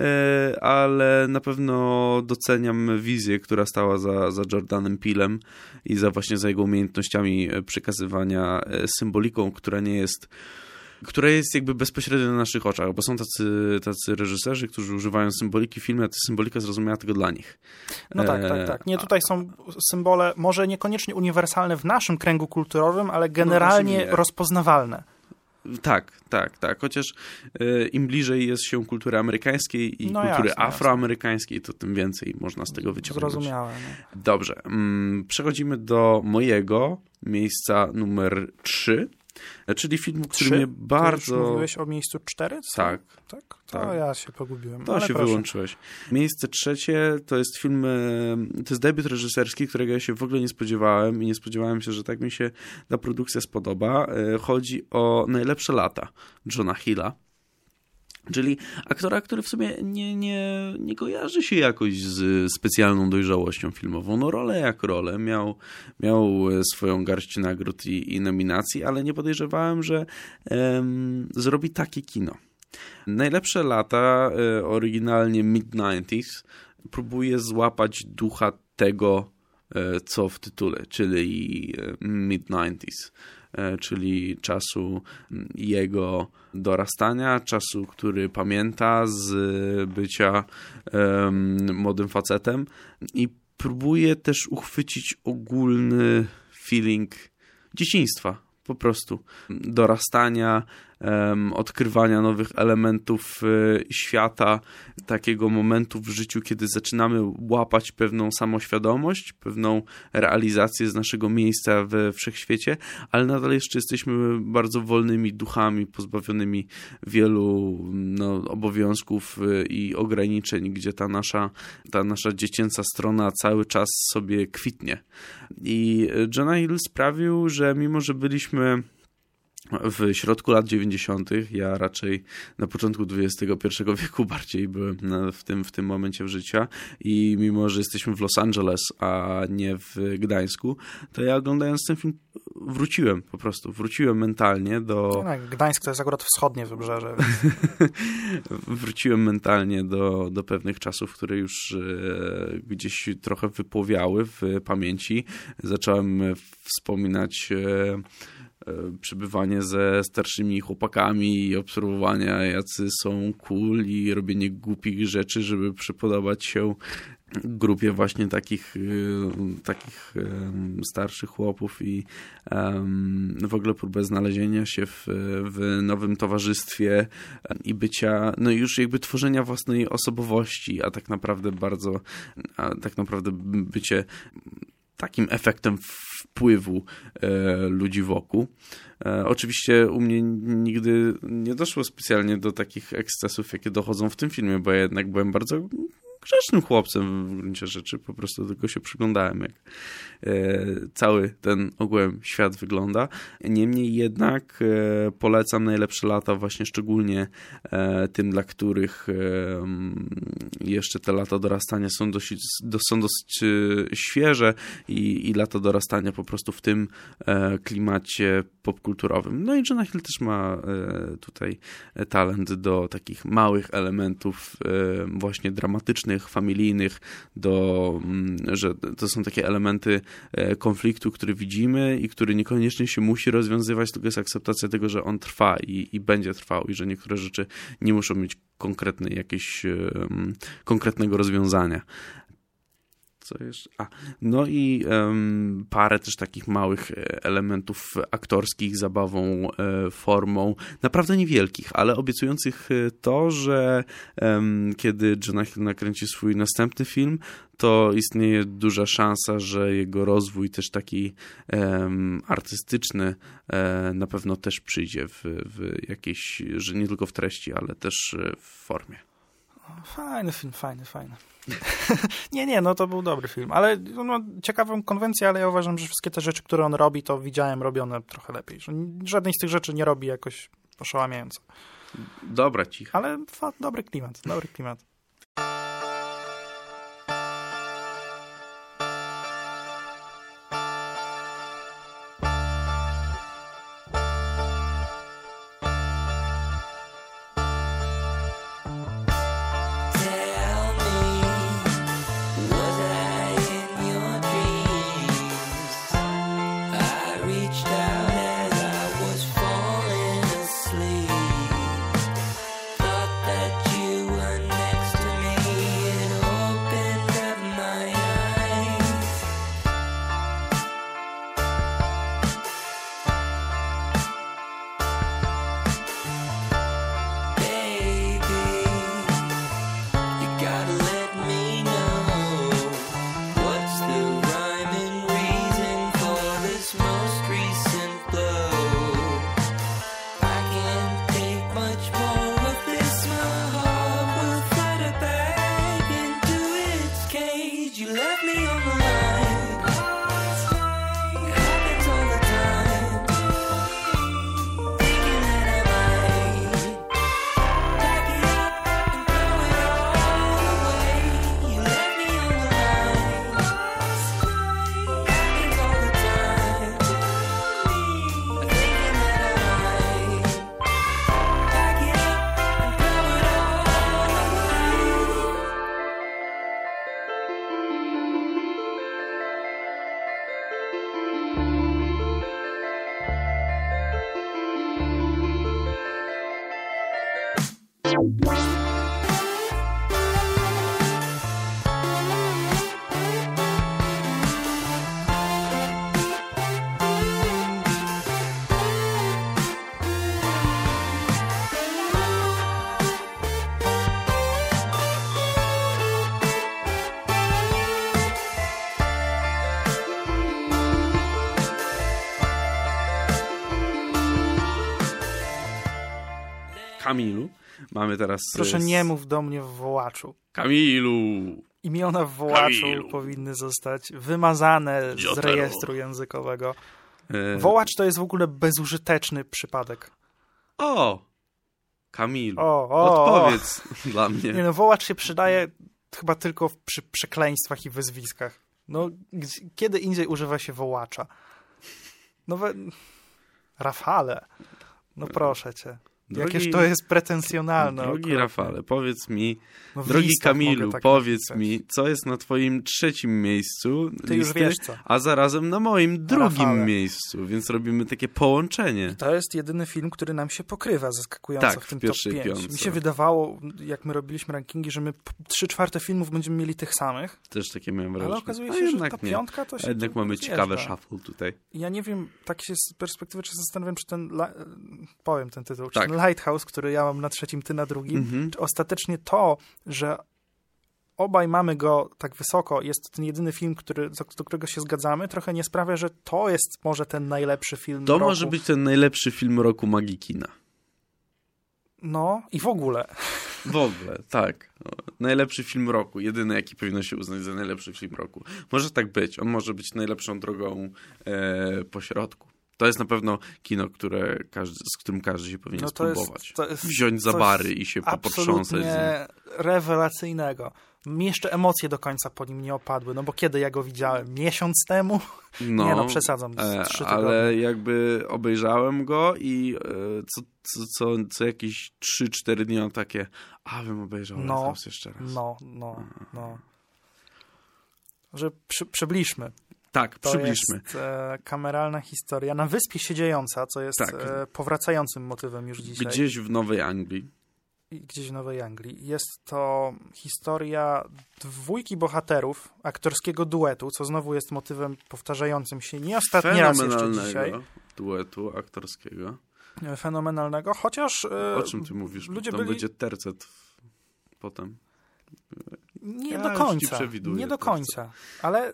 ale na pewno doceniam wizję, która stała za, za Jordanem Peelem i za właśnie za jego umiejętnościami przekazywania symboliką, która nie jest która jest jakby bezpośrednio na naszych oczach, bo są tacy, tacy reżyserzy, którzy używają symboliki w filmie, a ta symbolika zrozumiała tylko dla nich. No tak, tak, tak. Nie, tutaj są symbole może niekoniecznie uniwersalne w naszym kręgu kulturowym, ale generalnie no, rozpoznawalne. Tak, tak, tak. Chociaż y, im bliżej jest się kultury amerykańskiej i no kultury jasne, afroamerykańskiej, jasne. To tym więcej można z tego wyciągnąć. Zrozumiałe. No. Dobrze. Mm, przechodzimy do mojego miejsca numer trzy. Czyli film, który Trzy? mnie bardzo... Ty już mówiłeś o miejscu cztery? Co? Tak. Tak? To tak. ja się pogubiłem. To ale się proszę. wyłączyłeś. Miejsce trzecie to jest film, to jest debiut reżyserski, którego ja się w ogóle nie spodziewałem i nie spodziewałem się, że tak mi się ta produkcja spodoba. Chodzi o Najlepsze lata Johna Hilla. Czyli aktora, który w sumie nie, nie, nie kojarzy się jakoś z specjalną dojrzałością filmową. No rolę jak rolę. Miał, miał swoją garść nagród i, i nominacji, ale nie podejrzewałem, że um, zrobi takie kino. Najlepsze lata, e, oryginalnie mid dziewięćdziesiąte, próbuje złapać ducha tego, e, co w tytule, czyli mid dziewięćdziesiąte. czyli czasu jego dorastania, czasu, który pamięta z bycia um, młodym facetem i próbuje też uchwycić ogólny feeling dzieciństwa, po prostu dorastania, um, odkrywania nowych elementów y, świata, takiego momentu w życiu, kiedy zaczynamy łapać pewną samoświadomość, pewną realizację z naszego miejsca we wszechświecie, ale nadal jeszcze jesteśmy bardzo wolnymi duchami, pozbawionymi wielu no, obowiązków y, i ograniczeń, gdzie ta nasza, ta nasza dziecięca strona cały czas sobie kwitnie. I Jonah Hill sprawił, że mimo, że byliśmy w środku lat dziewięćdziesiątych, ja raczej na początku dwudziestego pierwszego wieku bardziej byłem w tym, w tym momencie w życia i mimo, że jesteśmy w Los Angeles, a nie w Gdańsku, to ja oglądając ten film wróciłem po prostu, wróciłem mentalnie do... No, Gdańsk to jest akurat wschodnie wybrzeże. Wróciłem mentalnie do, do pewnych czasów, które już e, gdzieś trochę wypłowiały w pamięci. Zacząłem wspominać e, przebywanie ze starszymi chłopakami i obserwowania, jacy są cool i robienie głupich rzeczy, żeby przypodobać się grupie właśnie takich, takich starszych chłopów i um, w ogóle próbę znalezienia się w, w nowym towarzystwie i bycia, no już jakby tworzenia własnej osobowości, a tak naprawdę bardzo, a tak naprawdę bycie takim efektem wpływu e, ludzi wokół. E, oczywiście u mnie nigdy nie doszło specjalnie do takich ekscesów, jakie dochodzą w tym filmie, bo ja jednak byłem bardzo grzecznym chłopcem w gruncie rzeczy, po prostu tylko się przyglądałem, jak e, cały ten ogółem świat wygląda. Niemniej jednak e, polecam najlepsze lata właśnie szczególnie e, tym, dla których e, jeszcze te lata dorastania są dosyć, do, są dosyć e, świeże i, i lata dorastania po prostu w tym e, klimacie popkulturowym. No i Jonah Hill też ma e, tutaj talent do takich małych elementów e, właśnie dramatycznych, familijnych, do, że to są takie elementy konfliktu, który widzimy i który niekoniecznie się musi rozwiązywać, tylko jest akceptacja tego, że on trwa i, i będzie trwał i że niektóre rzeczy nie muszą mieć konkretnej jakieś um, konkretnego rozwiązania. Co jeszcze? A, no i um, parę też takich małych elementów aktorskich, zabawą, e, formą, naprawdę niewielkich, ale obiecujących to, że um, kiedy Jonah Hill nakręci swój następny film, to istnieje duża szansa, że jego rozwój też taki um, artystyczny e, na pewno też przyjdzie w, w jakiejś, że nie tylko w treści, ale też w formie. Fajny film, fajny, fajny. nie, nie, no to był dobry film, ale no, ciekawą konwencję, ale ja uważam, że wszystkie te rzeczy, które on robi, to widziałem robione trochę lepiej. Że żadnej z tych rzeczy nie robi jakoś oszałamiająco. Dobra, cicho. Ale fa, dobry klimat, dobry klimat. Thought that you were next Kamilu. Mamy teraz... Proszę z... nie mów do mnie w wołaczu. Kamilu! Imiona w wołaczu Kamilu. powinny zostać wymazane z Jotaro. rejestru językowego. E... Wołacz to jest w ogóle bezużyteczny przypadek. O! Kamilu. O, o, Odpowiedz o. dla mnie. Nie no, wołacz się przydaje chyba tylko przy przekleństwach i wyzwiskach. No, gdzie, kiedy indziej używa się wołacza? No we... Rafale. No proszę cię. Drogi, Jakież to jest pretensjonalne. Drogi okropnie. Rafale, powiedz mi, No w drogi listach Kamilu, mogę tak powiedz napisać. mi, co jest na twoim trzecim miejscu Ty już listy, wiesz co. a zarazem na moim drugim Rafale. miejscu, więc robimy takie połączenie. To jest jedyny film, który nam się pokrywa zaskakująco Tak, w tym w top pierwszej pięć. piątce. Mi się wydawało, jak my robiliśmy rankingi, że my p- trzy czwarte filmów będziemy mieli tych samych, Też takie miałem wrażenie. ale okazuje A się, że jednak ta nie. piątka to A się jednak tu mamy rozjeżdża. ciekawe shuffle tutaj. Ja nie wiem, tak się z perspektywy czy zastanawiam, czy ten, la- powiem ten tytuł, czy Tak. ten Lighthouse, który ja mam na trzecim, ty na drugim, Mhm. czy ostatecznie to, że obaj mamy go tak wysoko, jest to ten jedyny film, który, do do którego się zgadzamy, trochę nie sprawia, że to jest może ten najlepszy film To roku. może być ten najlepszy film roku magii kina. No i w ogóle. W ogóle, tak. O, najlepszy film roku. Jedyny, jaki powinno się uznać za najlepszy film roku. Może tak być. On może być najlepszą drogą e, pośrodku. To jest na pewno kino, które każdy, z którym każdy się powinien No to jest- spróbować. to jest Wziąć za coś bary i się popotrząsać z nim. Absolutnie rewelacyjnego. Mi jeszcze emocje do końca po nim nie opadły, no bo kiedy ja go widziałem? Miesiąc temu? No, Nie no, przesadzam, z e, trzy ale tygodnie. jakby obejrzałem go i e, co, co, co, co jakieś trzy cztery dni mam takie, a bym obejrzał No, Lighthouse jeszcze raz. No, no, no. Że przy, przybliżmy. Tak, To przybliżmy. jest e, kameralna historia na wyspie się dziejąca, co jest Tak. e, powracającym motywem już dzisiaj. Gdzieś w Nowej Anglii. I gdzieś w Nowej Anglii. Jest to historia dwójki bohaterów, aktorskiego duetu, co znowu jest motywem powtarzającym się nie ostatni raz jeszcze dzisiaj. Fenomenalnego duetu aktorskiego. E, Fenomenalnego, chociaż e, O czym ty mówisz? ludzie Tam byli... będzie tercet w... potem. Nie Ja do już ci końca, przewiduję nie do to, końca, ale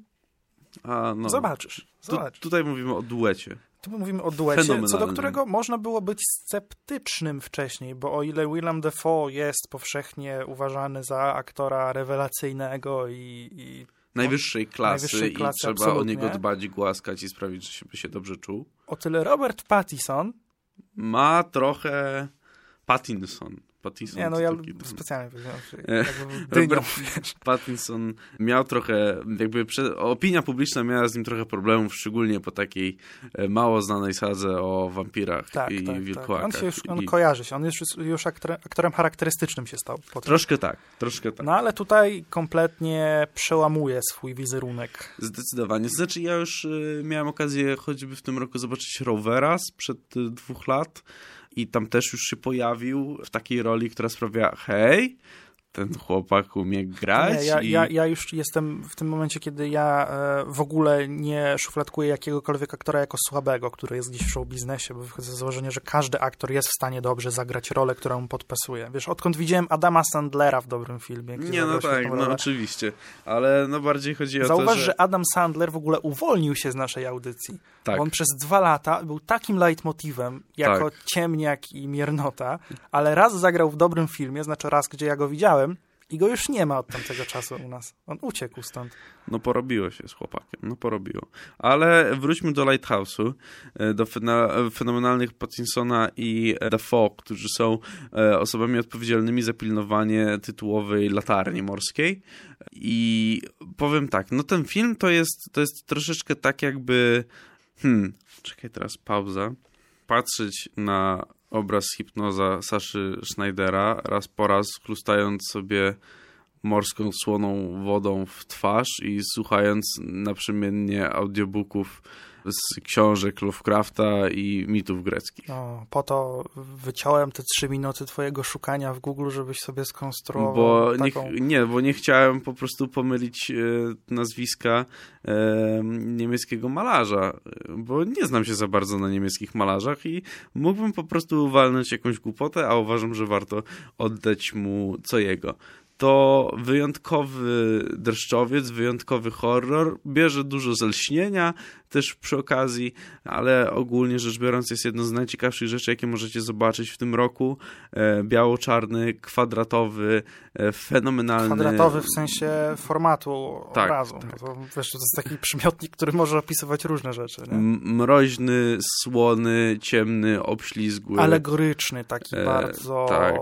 A, no. zobaczysz, Tu, zobacz. tutaj mówimy o duecie. Tu mówimy o duecie, co do Fenomenalnym. którego można było być sceptycznym wcześniej, bo o ile Willem Dafoe jest powszechnie uważany za aktora rewelacyjnego i, i Najwyższej klasy najwyższej klasy, i trzeba absolutnie. o niego dbać i głaskać i sprawić, że się, by się dobrze czuł. o tyle Robert Pattinson, Ma trochę Pattinson. Pattinson nie no to ja taki tam- specjalnie powiedziałem, że E, jakby dynią, Robert wiesz. Pattinson miał trochę, jakby prze, opinia publiczna miała z nim trochę problemów, szczególnie po takiej e, mało znanej sadze o wampirach Tak, i tak, tak. wilkołakach. On się już, on I kojarzy się, on już, już aktor, aktorem charakterystycznym się stał potem. troszkę tak, troszkę tak. No ale tutaj kompletnie przełamuje swój wizerunek. Zdecydowanie. Znaczy ja już y, miałem okazję choćby w tym roku zobaczyć Rovera sprzed y, dwóch lat i tam też już się pojawił w takiej roli, która sprawia, hej, ten chłopak umie grać. Nie, ja, i... ja, ja już jestem w tym momencie, kiedy ja e, w ogóle nie szufladkuję jakiegokolwiek aktora jako słabego, który jest gdzieś w show biznesie, bo wychodzę z założenia, że każdy aktor jest w stanie dobrze zagrać rolę, która mu podpasuje. Wiesz, odkąd widziałem Adama Sandlera w dobrym filmie, gdzie Nie, no zagrał tak, świetną no rolę. oczywiście, ale no bardziej chodzi o Zauważ, to, że... że Adam Sandler w ogóle uwolnił się z naszej audycji. Tak. Bo on przez dwa lata był takim leitmotivem, jako Tak. ciemniak i miernota, ale raz zagrał w dobrym filmie, znaczy raz, gdzie ja go widziałem, i go już nie ma od tamtego czasu u nas. On uciekł stąd. No porobiło się z chłopakiem, no porobiło. Ale wróćmy do Lighthouse'u, do fena- fenomenalnych Pattinsona i Dafoe, którzy są e, osobami odpowiedzialnymi za pilnowanie tytułowej latarni morskiej. I powiem tak, no ten film to jest, to jest troszeczkę tak jakby... Hmm, czekaj teraz, pauza. Patrzeć na obraz hipnoza Saszy Schneidera, raz po raz chlustając sobie morską słoną wodą w twarz i słuchając naprzemiennie audiobooków z książek Lovecrafta i mitów greckich. No, po to wyciąłem te trzy minuty twojego szukania w Google, żebyś sobie skonstruował Bo taką... nie, nie, bo nie chciałem po prostu pomylić e, nazwiska e, niemieckiego malarza, bo nie znam się za bardzo na niemieckich malarzach i mógłbym po prostu walnąć jakąś głupotę, a uważam, że warto oddać mu co jego. To wyjątkowy dreszczowiec, wyjątkowy horror, bierze dużo z lśnienia, też przy okazji, ale ogólnie rzecz biorąc jest jedno z najciekawszych rzeczy, jakie możecie zobaczyć w tym roku. E, biało-czarny, kwadratowy, e, fenomenalny. Kwadratowy w sensie formatu tak, obrazu. Tak. To, wiesz, to jest taki przymiotnik, który może opisywać różne rzeczy. Nie? M- mroźny, słony, ciemny, obślizgły. Alegoryczny, taki e, bardzo, tak.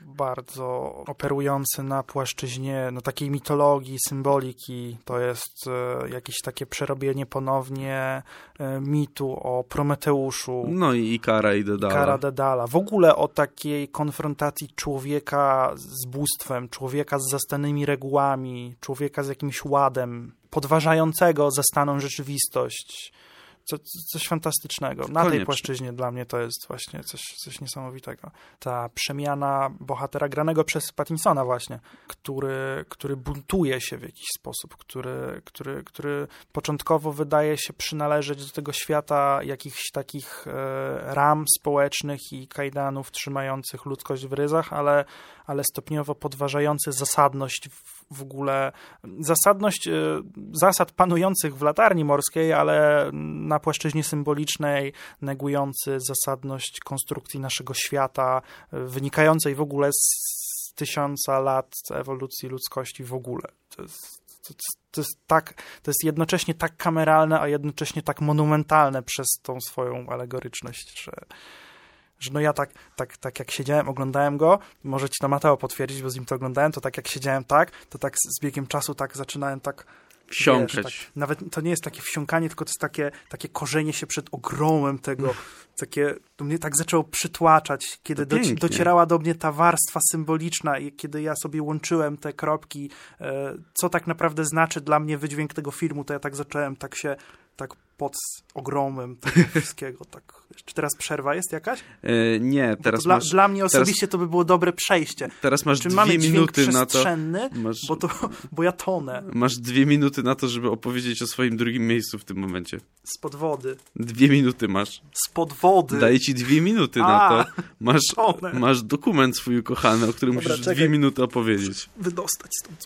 bardzo operujący na płaszczyźnie no, takiej mitologii, symboliki. To jest e, jakieś takie przerobienie ponownie e, mitu o Prometeuszu. No i Ikara i Dedala. Ikara Dedala. W ogóle o takiej konfrontacji człowieka z bóstwem, człowieka z zastanymi regułami, człowieka z jakimś ładem, podważającego zastaną rzeczywistość. Co, coś fantastycznego. Na Koniecznie. tej płaszczyźnie dla mnie to jest właśnie coś, coś niesamowitego. Ta przemiana bohatera granego przez Pattinsona właśnie, który, który buntuje się w jakiś sposób, który, który, który początkowo wydaje się przynależeć do tego świata jakichś takich e, ram społecznych i kajdanów trzymających ludzkość w ryzach, ale, ale stopniowo podważający zasadność w, w ogóle, zasadność e, zasad panujących w Latarni Morskiej, ale na płaszczyźnie symbolicznej, negujący zasadność konstrukcji naszego świata, wynikającej w ogóle z tysiąca lat ewolucji ludzkości w ogóle. To jest, to, to jest tak, to jest jednocześnie tak kameralne, a jednocześnie tak monumentalne przez tą swoją alegoryczność, że, że no ja tak, tak, tak jak siedziałem, oglądałem go, może ci to Mateo potwierdzić, bo z nim to oglądałem, to tak jak siedziałem tak, to tak z biegiem czasu tak zaczynałem tak wsiąkać. Wiesz, tak, nawet to nie jest takie wsiąkanie, tylko to jest takie, takie korzenie się przed ogromem tego, takie, to mnie tak zaczęło przytłaczać, kiedy doci- docierała do mnie ta warstwa symboliczna i kiedy ja sobie łączyłem te kropki, e, co tak naprawdę znaczy dla mnie wydźwięk tego filmu, to ja tak zacząłem tak się, tak pod ogromem tego wszystkiego, tak. Czy teraz przerwa jest jakaś? E, nie, teraz dla, masz... Dla mnie osobiście teraz, to by było dobre przejście. Teraz masz Czy dwie mamy minuty na to... Masz, bo to, bo ja tonę. Masz dwie minuty na to, żeby opowiedzieć o swoim drugim miejscu w tym momencie. Spod wody. Dwie minuty masz. Spod wody. Daję ci dwie minuty A, na to. Masz, masz dokument swój ukochany, o którym Dobra, musisz czekaj. dwie minuty opowiedzieć. Wydostać stąd.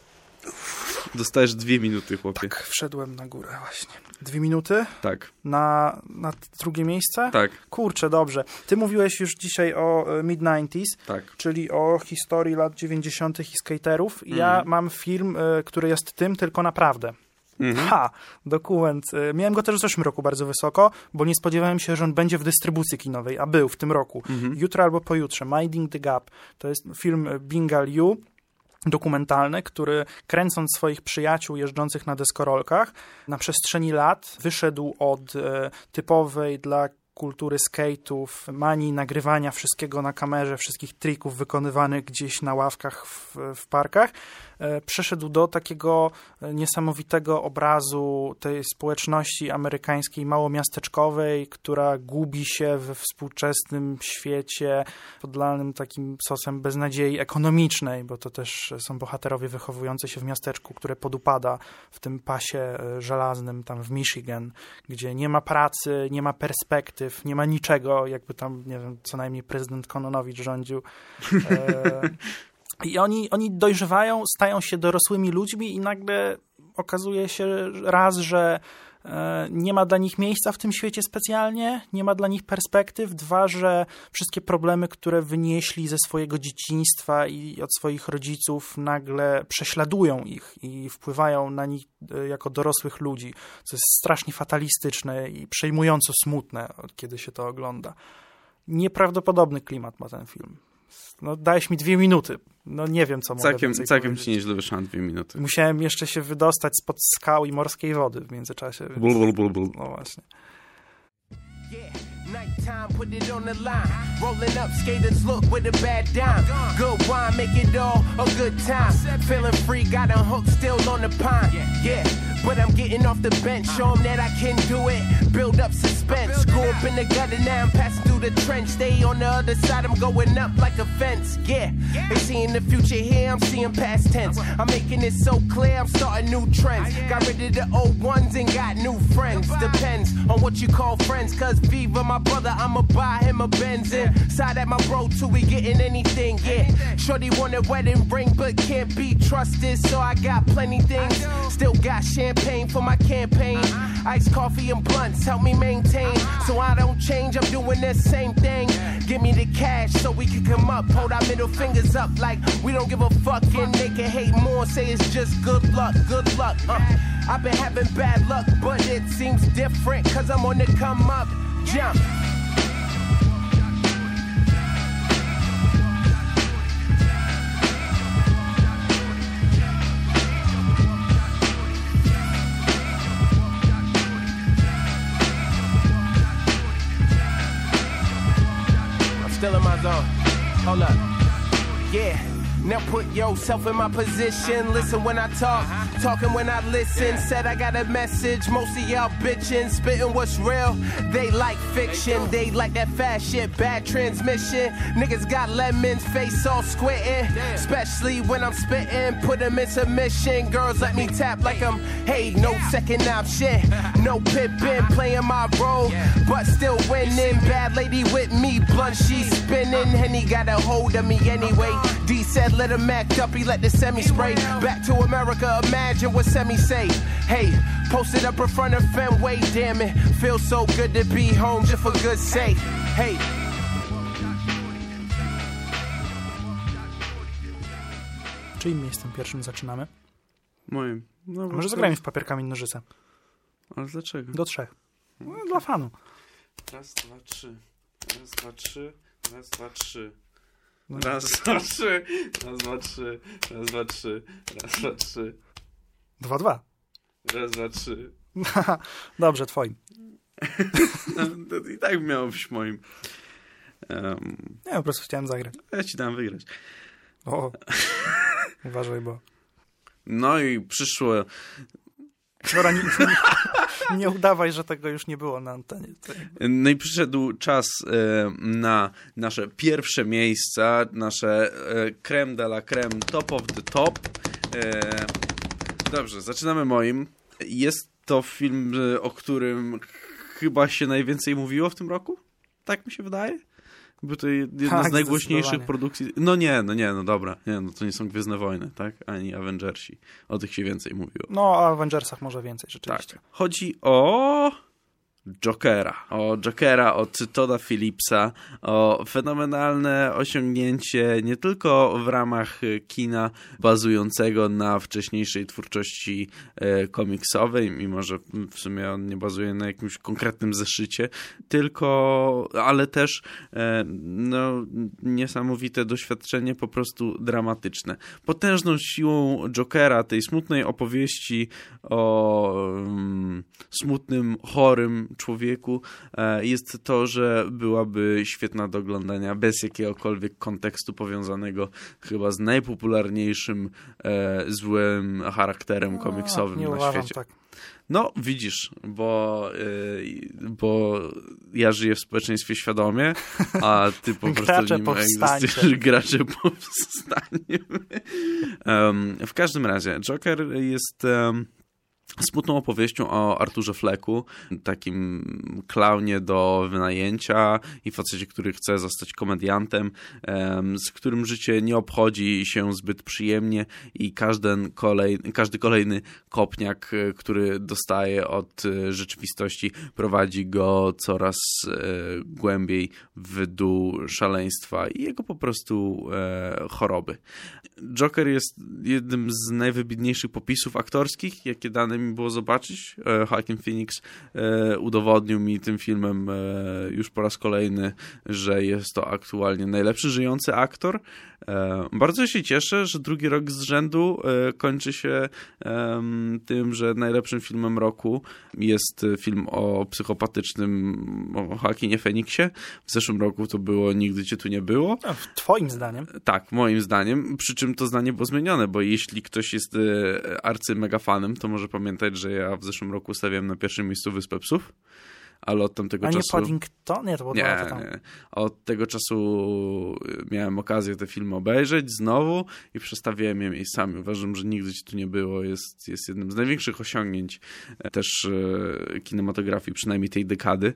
Dostajesz dwie minuty, chłopie. Tak, wszedłem na górę właśnie. Dwie minuty? Tak. Na, na drugie miejsce? Tak. Kurczę, dobrze. Ty mówiłeś już dzisiaj o mid dziewięćdziesiątych, tak. czyli o historii lat dziewięćdziesiątych i skaterów. Mm. Ja mam film, y, który jest tym, tylko naprawdę. Mm-hmm. Ha! Dokument. Y, miałem go też w zeszłym roku bardzo wysoko, bo nie spodziewałem się, że on będzie w dystrybucji kinowej, a był w tym roku. Mm-hmm. Jutro albo pojutrze. Minding the Gap. To jest film Binga Liu, dokumentalny, który kręcąc swoich przyjaciół jeżdżących na deskorolkach na przestrzeni lat wyszedł od e, typowej dla kultury skate'ów, manii nagrywania wszystkiego na kamerze, wszystkich trików wykonywanych gdzieś na ławkach w, w parkach, e, przeszedł do takiego niesamowitego obrazu tej społeczności amerykańskiej małomiasteczkowej, która gubi się we współczesnym świecie podlanym takim sosem beznadziei ekonomicznej, bo to też są bohaterowie wychowujący się w miasteczku, które podupada w tym pasie żelaznym tam w Michigan, gdzie nie ma pracy, nie ma perspektyw, nie ma niczego, jakby tam, nie wiem, co najmniej prezydent Kononowicz rządził. E, I oni, oni dojrzewają, stają się dorosłymi ludźmi i nagle okazuje się raz, że e, nie ma dla nich miejsca w tym świecie specjalnie, nie ma dla nich perspektyw. Dwa, że wszystkie problemy, które wynieśli ze swojego dzieciństwa i od swoich rodziców, nagle prześladują ich i wpływają na nich jako dorosłych ludzi, co jest strasznie fatalistyczne i przejmująco smutne, kiedy się to ogląda. Nieprawdopodobny klimat ma ten film. No, dałeś mi dwie minuty. No nie wiem, co mogę Całkiem, więcej całkiem powiedzieć. ci nieźle wyszło na dwie minuty. Musiałem jeszcze się wydostać spod skał i morskiej wody w międzyczasie. Więc... Bul, bul, bul, bul. No właśnie. Nighttime, put it on the line. Rolling up, skaters look with a bad dime. Good wine, make it all a good time. Feeling free, got a hook still on the pine. Yeah, but I'm getting off the bench. Show them that I can do it. Build up suspense. Screw up in the gutter, now I'm passing through the trench. Stay on the other side, I'm going up like a fence. Yeah, they seeing the future here, I'm seeing past tense. I'm making it so clear, I'm starting new trends. Got rid of the old ones and got new friends. Depends on what you call friends, cause Viva, my brother, I'ma buy him a Benz and side at my bro till we getting anything, yeah. Shorty want a wedding ring but can't be trusted, so I got plenty things. Still got champagne for my campaign. Iced coffee and blunts help me maintain, so I don't change, I'm doing the same thing. Give me the cash so we can come up, hold our middle fingers up like we don't give a fuck, and they can hate more, say it's just good luck, good luck. Uh, I've been having bad luck, but it seems different, cause I'm on the come up, jump. Still in my zone. Hold up. Yeah. Now put yourself in my position. Listen when I talk, talking when I listen. Said I got a message. Most of y'all bitching, spitting what's real. They like fiction. They like that fast shit, bad transmission. Niggas got lemons, face all squinting. Especially when I'm spitting, put them in submission. Girls let me tap like I'm, hey, no second option. No pippin', playing my role, but still winning. Bad lady with me, blunt she spinning. Henny got a hold of me anyway. D said let him act up, he let the semi spray. Back to America, imagine what semi say. Hey, posted up in front of Fenway, damn it. Feels so good to be home just for good sake. Hey. Czyim miejscem pierwszym zaczynamy? Moim. No, A może zagrajmy w papierkami nożyce? Ale dlaczego? Do trzech. No, dla fanu. Raz, dwa, trzy. Raz, dwa, trzy. Raz, dwa, trzy. No. Raz, dwa, trzy. Raz, dwa, trzy. Raz, dwa, trzy. Raz, dwa, trzy. Dwa, dwa. Raz, dwa, trzy. Dobrze, twoim. No, to i tak miało być moim. Um, Nie, po prostu chciałem zagrać. ja ci dam wygrać. O, uważaj, bo... No i przyszło... Dobra, nie, nie, nie udawaj, że tego już nie było na antenie. No i przyszedł czas e, na nasze pierwsze miejsca, nasze e, creme de la creme, top of the top. E, dobrze, zaczynamy moim. Jest to film, o którym chyba się najwięcej mówiło w tym roku? Tak mi się wydaje? Był to jedna tak, z najgłośniejszych produkcji. No nie, no nie, no dobra. Nie, no to nie są Gwiezdne Wojny, tak? Ani Avengersi. O tych się więcej mówiło. No, o Avengersach może więcej, rzeczywiście. Tak. Chodzi o Jokera. O Jokera od Todda Phillipsa. O fenomenalne osiągnięcie nie tylko w ramach kina bazującego na wcześniejszej twórczości e, komiksowej, mimo że w sumie on nie bazuje na jakimś konkretnym zeszycie, tylko, ale też e, no, niesamowite doświadczenie, po prostu dramatyczne. Potężną siłą Jokera, tej smutnej opowieści o um, smutnym, chorym człowieku jest to, że byłaby świetna do oglądania bez jakiegokolwiek kontekstu powiązanego chyba z najpopularniejszym e, złym charakterem komiksowym nie na uważam, świecie. tak. No, widzisz, bo, yy, bo ja żyję w społeczeństwie świadomie, a ty po prostu nie egzystujesz. Gracze powstanie. um, w każdym razie, Joker jest... Um, smutną opowieścią o Arturze Flecku, takim klaunie do wynajęcia i facecie, który chce zostać komediantem, z którym życie nie obchodzi się zbyt przyjemnie i każdy, kolej, każdy kolejny kopniak, który dostaje od rzeczywistości, prowadzi go coraz głębiej w dół szaleństwa i jego po prostu choroby. Joker jest jednym z najwybitniejszych popisów aktorskich, jakie dane mi było zobaczyć. Joaquin Phoenix udowodnił mi tym filmem już po raz kolejny, że jest to aktualnie najlepszy żyjący aktor. Bardzo się cieszę, że drugi rok z rzędu kończy się tym, że najlepszym filmem roku jest film o psychopatycznym o Joaquinie Phoenixie. W zeszłym roku to było Nigdy cię tu nie było. A, twoim zdaniem? Tak, moim zdaniem. Przy czym to zdanie było zmienione, bo jeśli ktoś jest arcy mega fanem, to może pamiętać, że ja w zeszłym roku stawiałem na pierwszym miejscu Wyspę Psów. ale od tamtego A nie czasu... Paddington? Nie, to było Nie, dwa lata temu. nie. Od tego czasu miałem okazję te filmy obejrzeć znowu i przestawiłem je miejscami. Uważam, że nigdy ci tu nie było. Jest, jest jednym z największych osiągnięć też e, kinematografii, przynajmniej tej dekady.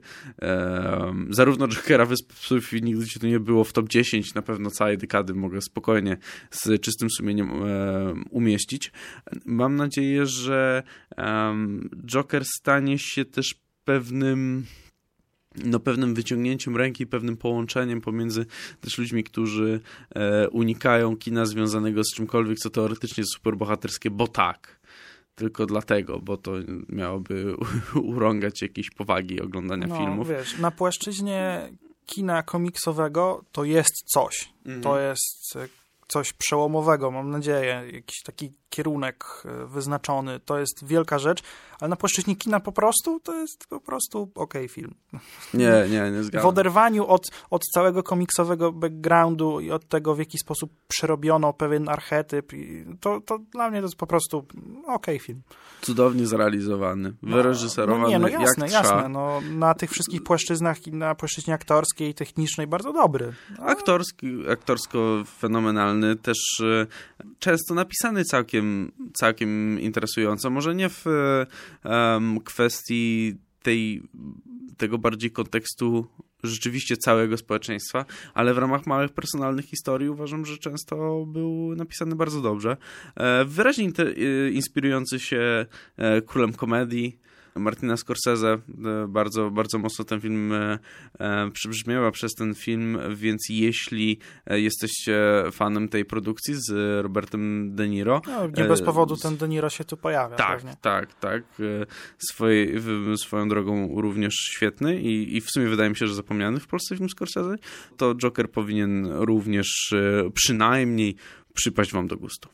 E, zarówno Jokera, Wyspy Psów i Nigdy ci tu nie było w top dziesięć, na pewno całej dekady mogę spokojnie z czystym sumieniem e, umieścić. Mam nadzieję, że e, Joker stanie się też pewnym no pewnym wyciągnięciem ręki, pewnym połączeniem pomiędzy też ludźmi, którzy e, unikają kina związanego z czymkolwiek, co teoretycznie jest superbohaterskie, bo tak. Tylko dlatego, bo to miałoby urągać jakiejś powagi oglądania no, filmów. Wiesz, na płaszczyźnie kina komiksowego to jest coś. Mhm. To jest coś przełomowego, mam nadzieję. Jakiś taki kierunek wyznaczony. To jest wielka rzecz, ale na płaszczyźnie kina po prostu to jest po prostu okej okay film. Nie, nie, nie zgadzam. W oderwaniu od, od całego komiksowego backgroundu i od tego, w jaki sposób przerobiono pewien archetyp, to, to dla mnie to jest po prostu okej okay film. Cudownie zrealizowany, wyreżyserowany no, no nie, no jasne, jak jasne. trza. No, na tych wszystkich płaszczyznach, i na płaszczyźnie aktorskiej i technicznej bardzo dobry. No. Aktorski, aktorsko fenomenalny, też często napisany całkiem, całkiem interesująco. Może nie w um, kwestii tej, tego bardziej kontekstu rzeczywiście całego społeczeństwa, ale w ramach małych, personalnych historii uważam, że często był napisany bardzo dobrze. Wyraźnie inspirujący się królem komedii Martina Scorsese. Bardzo, bardzo mocno ten film przybrzmiewa przez ten film, więc jeśli jesteście fanem tej produkcji z Robertem De Niro... No, nie bez powodu ten De Niro się tu pojawia. Tak, pewnie. tak, tak. Swojej, swoją drogą również świetny i, i w sumie wydaje mi się, że zapomniany w Polsce film Scorsese. To Joker powinien również przynajmniej przypaść wam do gustu.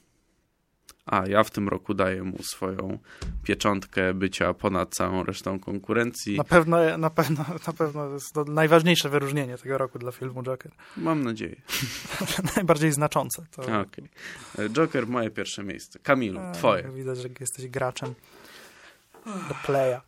A ja w tym roku daję mu swoją pieczątkę bycia ponad całą resztą konkurencji. Na pewno, na pewno, na pewno jest to najważniejsze wyróżnienie tego roku dla filmu Joker. Mam nadzieję. Najbardziej znaczące. To... Okay. Joker, moje pierwsze miejsce. Kamilu, A, twoje. Widać, że jesteś graczem do playa.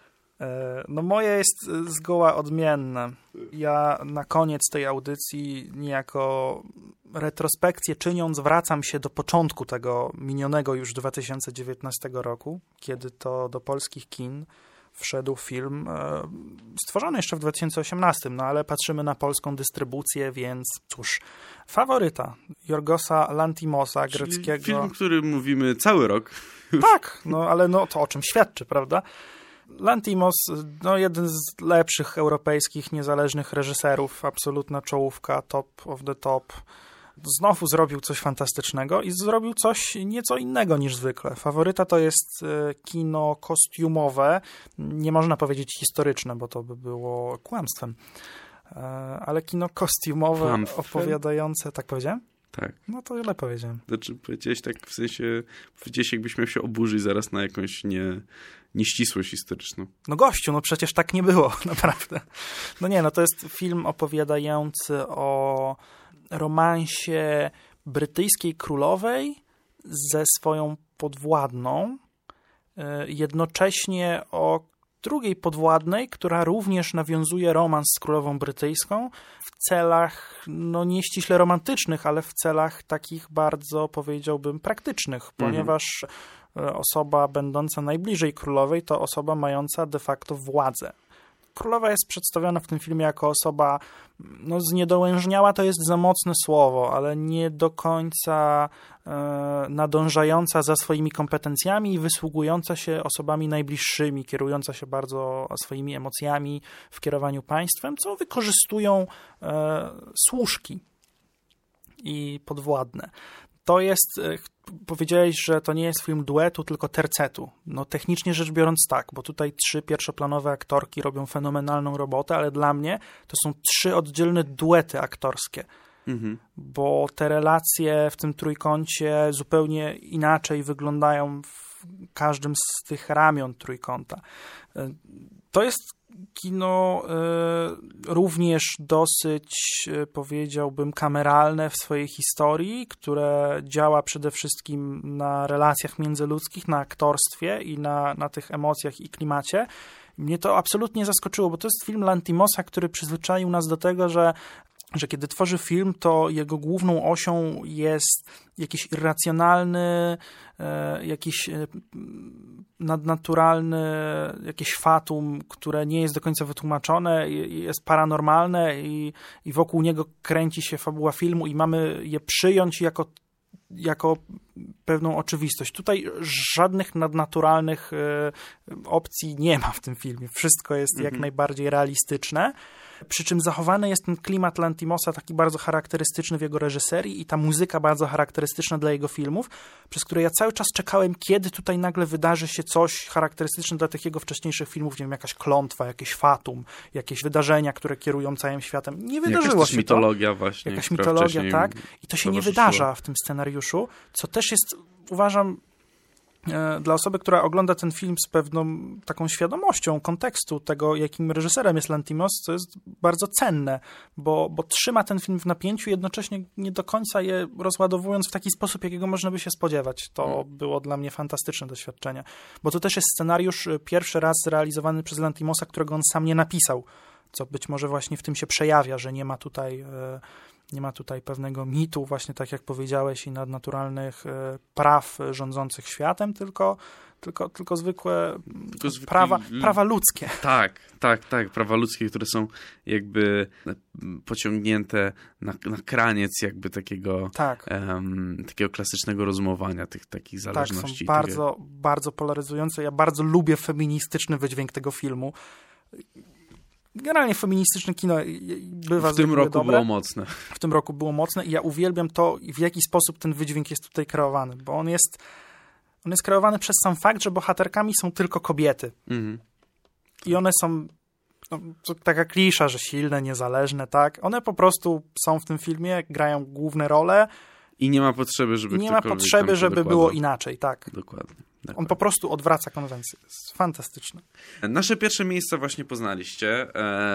No moje jest zgoła odmienne. Ja na koniec tej audycji niejako retrospekcję czyniąc wracam się do początku tego minionego już dwa tysiące dziewiętnastego roku, kiedy to do polskich kin wszedł film e, stworzony jeszcze w dwa tysiące osiemnastym, no ale patrzymy na polską dystrybucję, więc cóż, Faworyta Jorgosa Lanthimosa, Czyli greckiego... film, który mówimy cały rok. Tak, no ale no to o czym świadczy, prawda? Lanthimos, no jeden z lepszych europejskich niezależnych reżyserów, absolutna czołówka, top of the top. Znowu zrobił coś fantastycznego i zrobił coś nieco innego niż zwykle. Faworyta to jest kino kostiumowe, nie można powiedzieć historyczne, bo to by było kłamstwem, ale kino kostiumowe Kłamstwem? Opowiadające, tak powiedziałem? Tak. No to źle powiedziałem. Znaczy powiedziałeś tak w sensie, powiedziałeś jakbyś miał się oburzyć zaraz na jakąś nie, nieścisłość historyczną. No gościu, no przecież tak nie było, naprawdę. No nie, no to jest film opowiadający o romansie brytyjskiej królowej ze swoją podwładną, jednocześnie o drugiej podwładnej, która również nawiązuje romans z królową brytyjską w celach, no nie ściśle romantycznych, ale w celach takich bardzo, powiedziałbym, praktycznych, ponieważ mhm. osoba będąca najbliżej królowej to osoba mająca de facto władzę. Królowa jest przedstawiona w tym filmie jako osoba, no zniedołężniała to jest za mocne słowo, ale nie do końca e, nadążająca za swoimi kompetencjami i wysługująca się osobami najbliższymi, kierująca się bardzo swoimi emocjami w kierowaniu państwem, co wykorzystują e, służki i podwładne. To jest, powiedziałeś, że to nie jest film duetu, tylko tercetu. No technicznie rzecz biorąc tak, bo tutaj trzy pierwszoplanowe aktorki robią fenomenalną robotę, ale dla mnie to są trzy oddzielne duety aktorskie. Mhm. Bo te relacje w tym trójkącie zupełnie inaczej wyglądają w każdym z tych ramion trójkąta. To jest kino y, również dosyć, y, powiedziałbym, kameralne w swojej historii, które działa przede wszystkim na relacjach międzyludzkich, na aktorstwie i na, na tych emocjach i klimacie. Mnie to absolutnie zaskoczyło, bo to jest film Lantimosa, który przyzwyczaił nas do tego, że że kiedy tworzy film, to jego główną osią jest jakiś irracjonalny, e, jakiś e, nadnaturalny, jakieś fatum, które nie jest do końca wytłumaczone, jest paranormalne i, i wokół niego kręci się fabuła filmu i mamy je przyjąć jako, jako pewną oczywistość. Tutaj żadnych nadnaturalnych e, opcji nie ma w tym filmie. Wszystko jest mhm. jak najbardziej realistyczne. Przy czym zachowany jest ten klimat Lantimosa taki bardzo charakterystyczny w jego reżyserii i ta muzyka bardzo charakterystyczna dla jego filmów, przez które ja cały czas czekałem, kiedy tutaj nagle wydarzy się coś charakterystyczne dla tych jego wcześniejszych filmów, nie wiem, jakaś klątwa, jakieś fatum, jakieś wydarzenia, które kierują całym światem. Nie wydarzyło jakaś się mitologia to. właśnie. Jakaś mitologia, tak. I to się nie wydarza w tym scenariuszu, co też jest, uważam, dla osoby, która ogląda ten film z pewną taką świadomością kontekstu tego, jakim reżyserem jest Lantimos, co jest bardzo cenne, bo, bo trzyma ten film w napięciu, jednocześnie nie do końca je rozładowując w taki sposób, jakiego można by się spodziewać. To hmm. było dla mnie fantastyczne doświadczenie, bo to też jest scenariusz pierwszy raz zrealizowany przez Lantimosa, którego on sam nie napisał, co być może właśnie w tym się przejawia, że nie ma tutaj... E, Nie ma tutaj pewnego mitu, właśnie tak jak powiedziałeś, i nadnaturalnych e, praw rządzących światem, tylko, tylko, tylko zwykłe tylko zwykli, prawa, prawa ludzkie. Tak, tak, tak. Prawa ludzkie, które są jakby pociągnięte na, na kraniec jakby takiego, tak. um, takiego klasycznego rozumowania tych takich zależności. Tak, są bardzo, takie... bardzo polaryzujące. Ja bardzo lubię feministyczny wydźwięk tego filmu. Generalnie feministyczne kino bywa w tym roku dobre. było mocne. W tym roku było mocne i ja uwielbiam to, w jaki sposób ten wydźwięk jest tutaj kreowany, bo on jest, on jest kreowany przez sam fakt, że bohaterkami są tylko kobiety. Mhm. I one są, no, to taka klisza, że silne, niezależne, tak? One po prostu są w tym filmie, grają główne role. I nie ma potrzeby, żeby I nie ma potrzeby, żeby dokładał. było inaczej, tak. Dokładnie. Dokładnie. On po prostu odwraca konwencję. To jest fantastyczne. Nasze pierwsze miejsca właśnie poznaliście.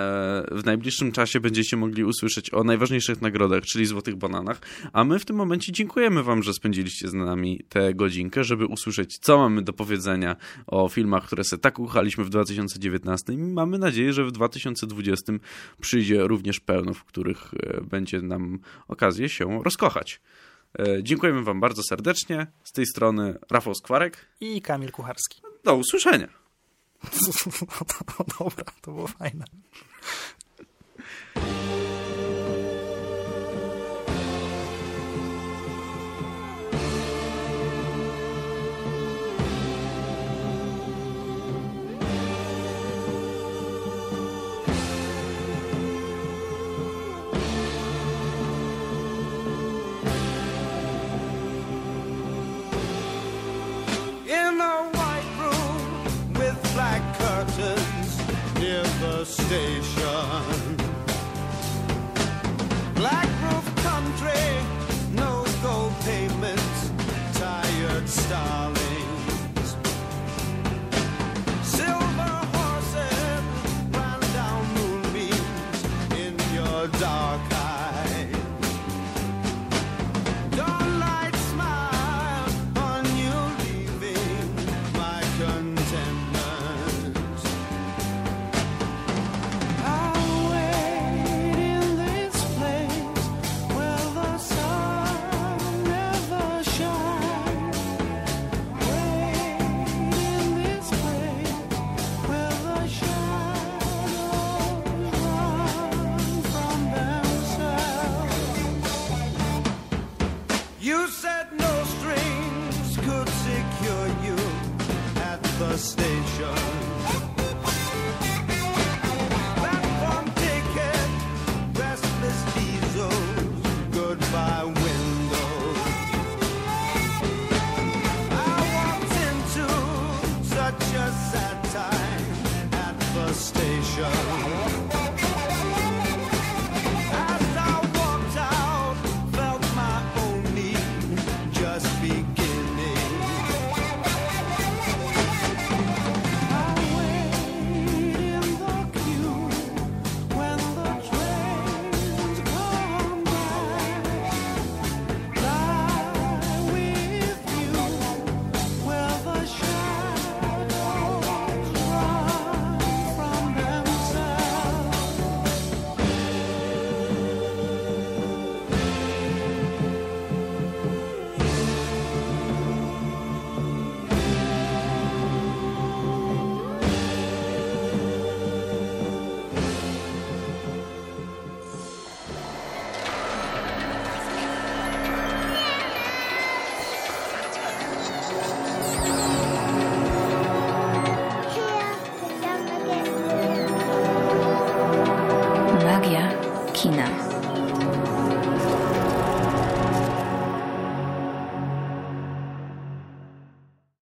W najbliższym czasie będziecie mogli usłyszeć o najważniejszych nagrodach, czyli Złotych Bananach. A my w tym momencie dziękujemy wam, że spędziliście z nami tę godzinkę, żeby usłyszeć, co mamy do powiedzenia o filmach, które sobie tak uchaliśmy w dwa tysiące dziewiętnastym. I mamy nadzieję, że w dwa tysiące dwudziestym przyjdzie również pełno, w których będzie nam okazję się rozkochać. Dziękujemy wam bardzo serdecznie. Z tej strony Rafał Skwarek i Kamil Kucharski. Do usłyszenia. Dobra, to było fajne. Station, black roof country, no gold pavements, tired starlings, silver horses ran down moonbeams in your dark eyes. Dawnlight smile on you leaving my contentment. Station.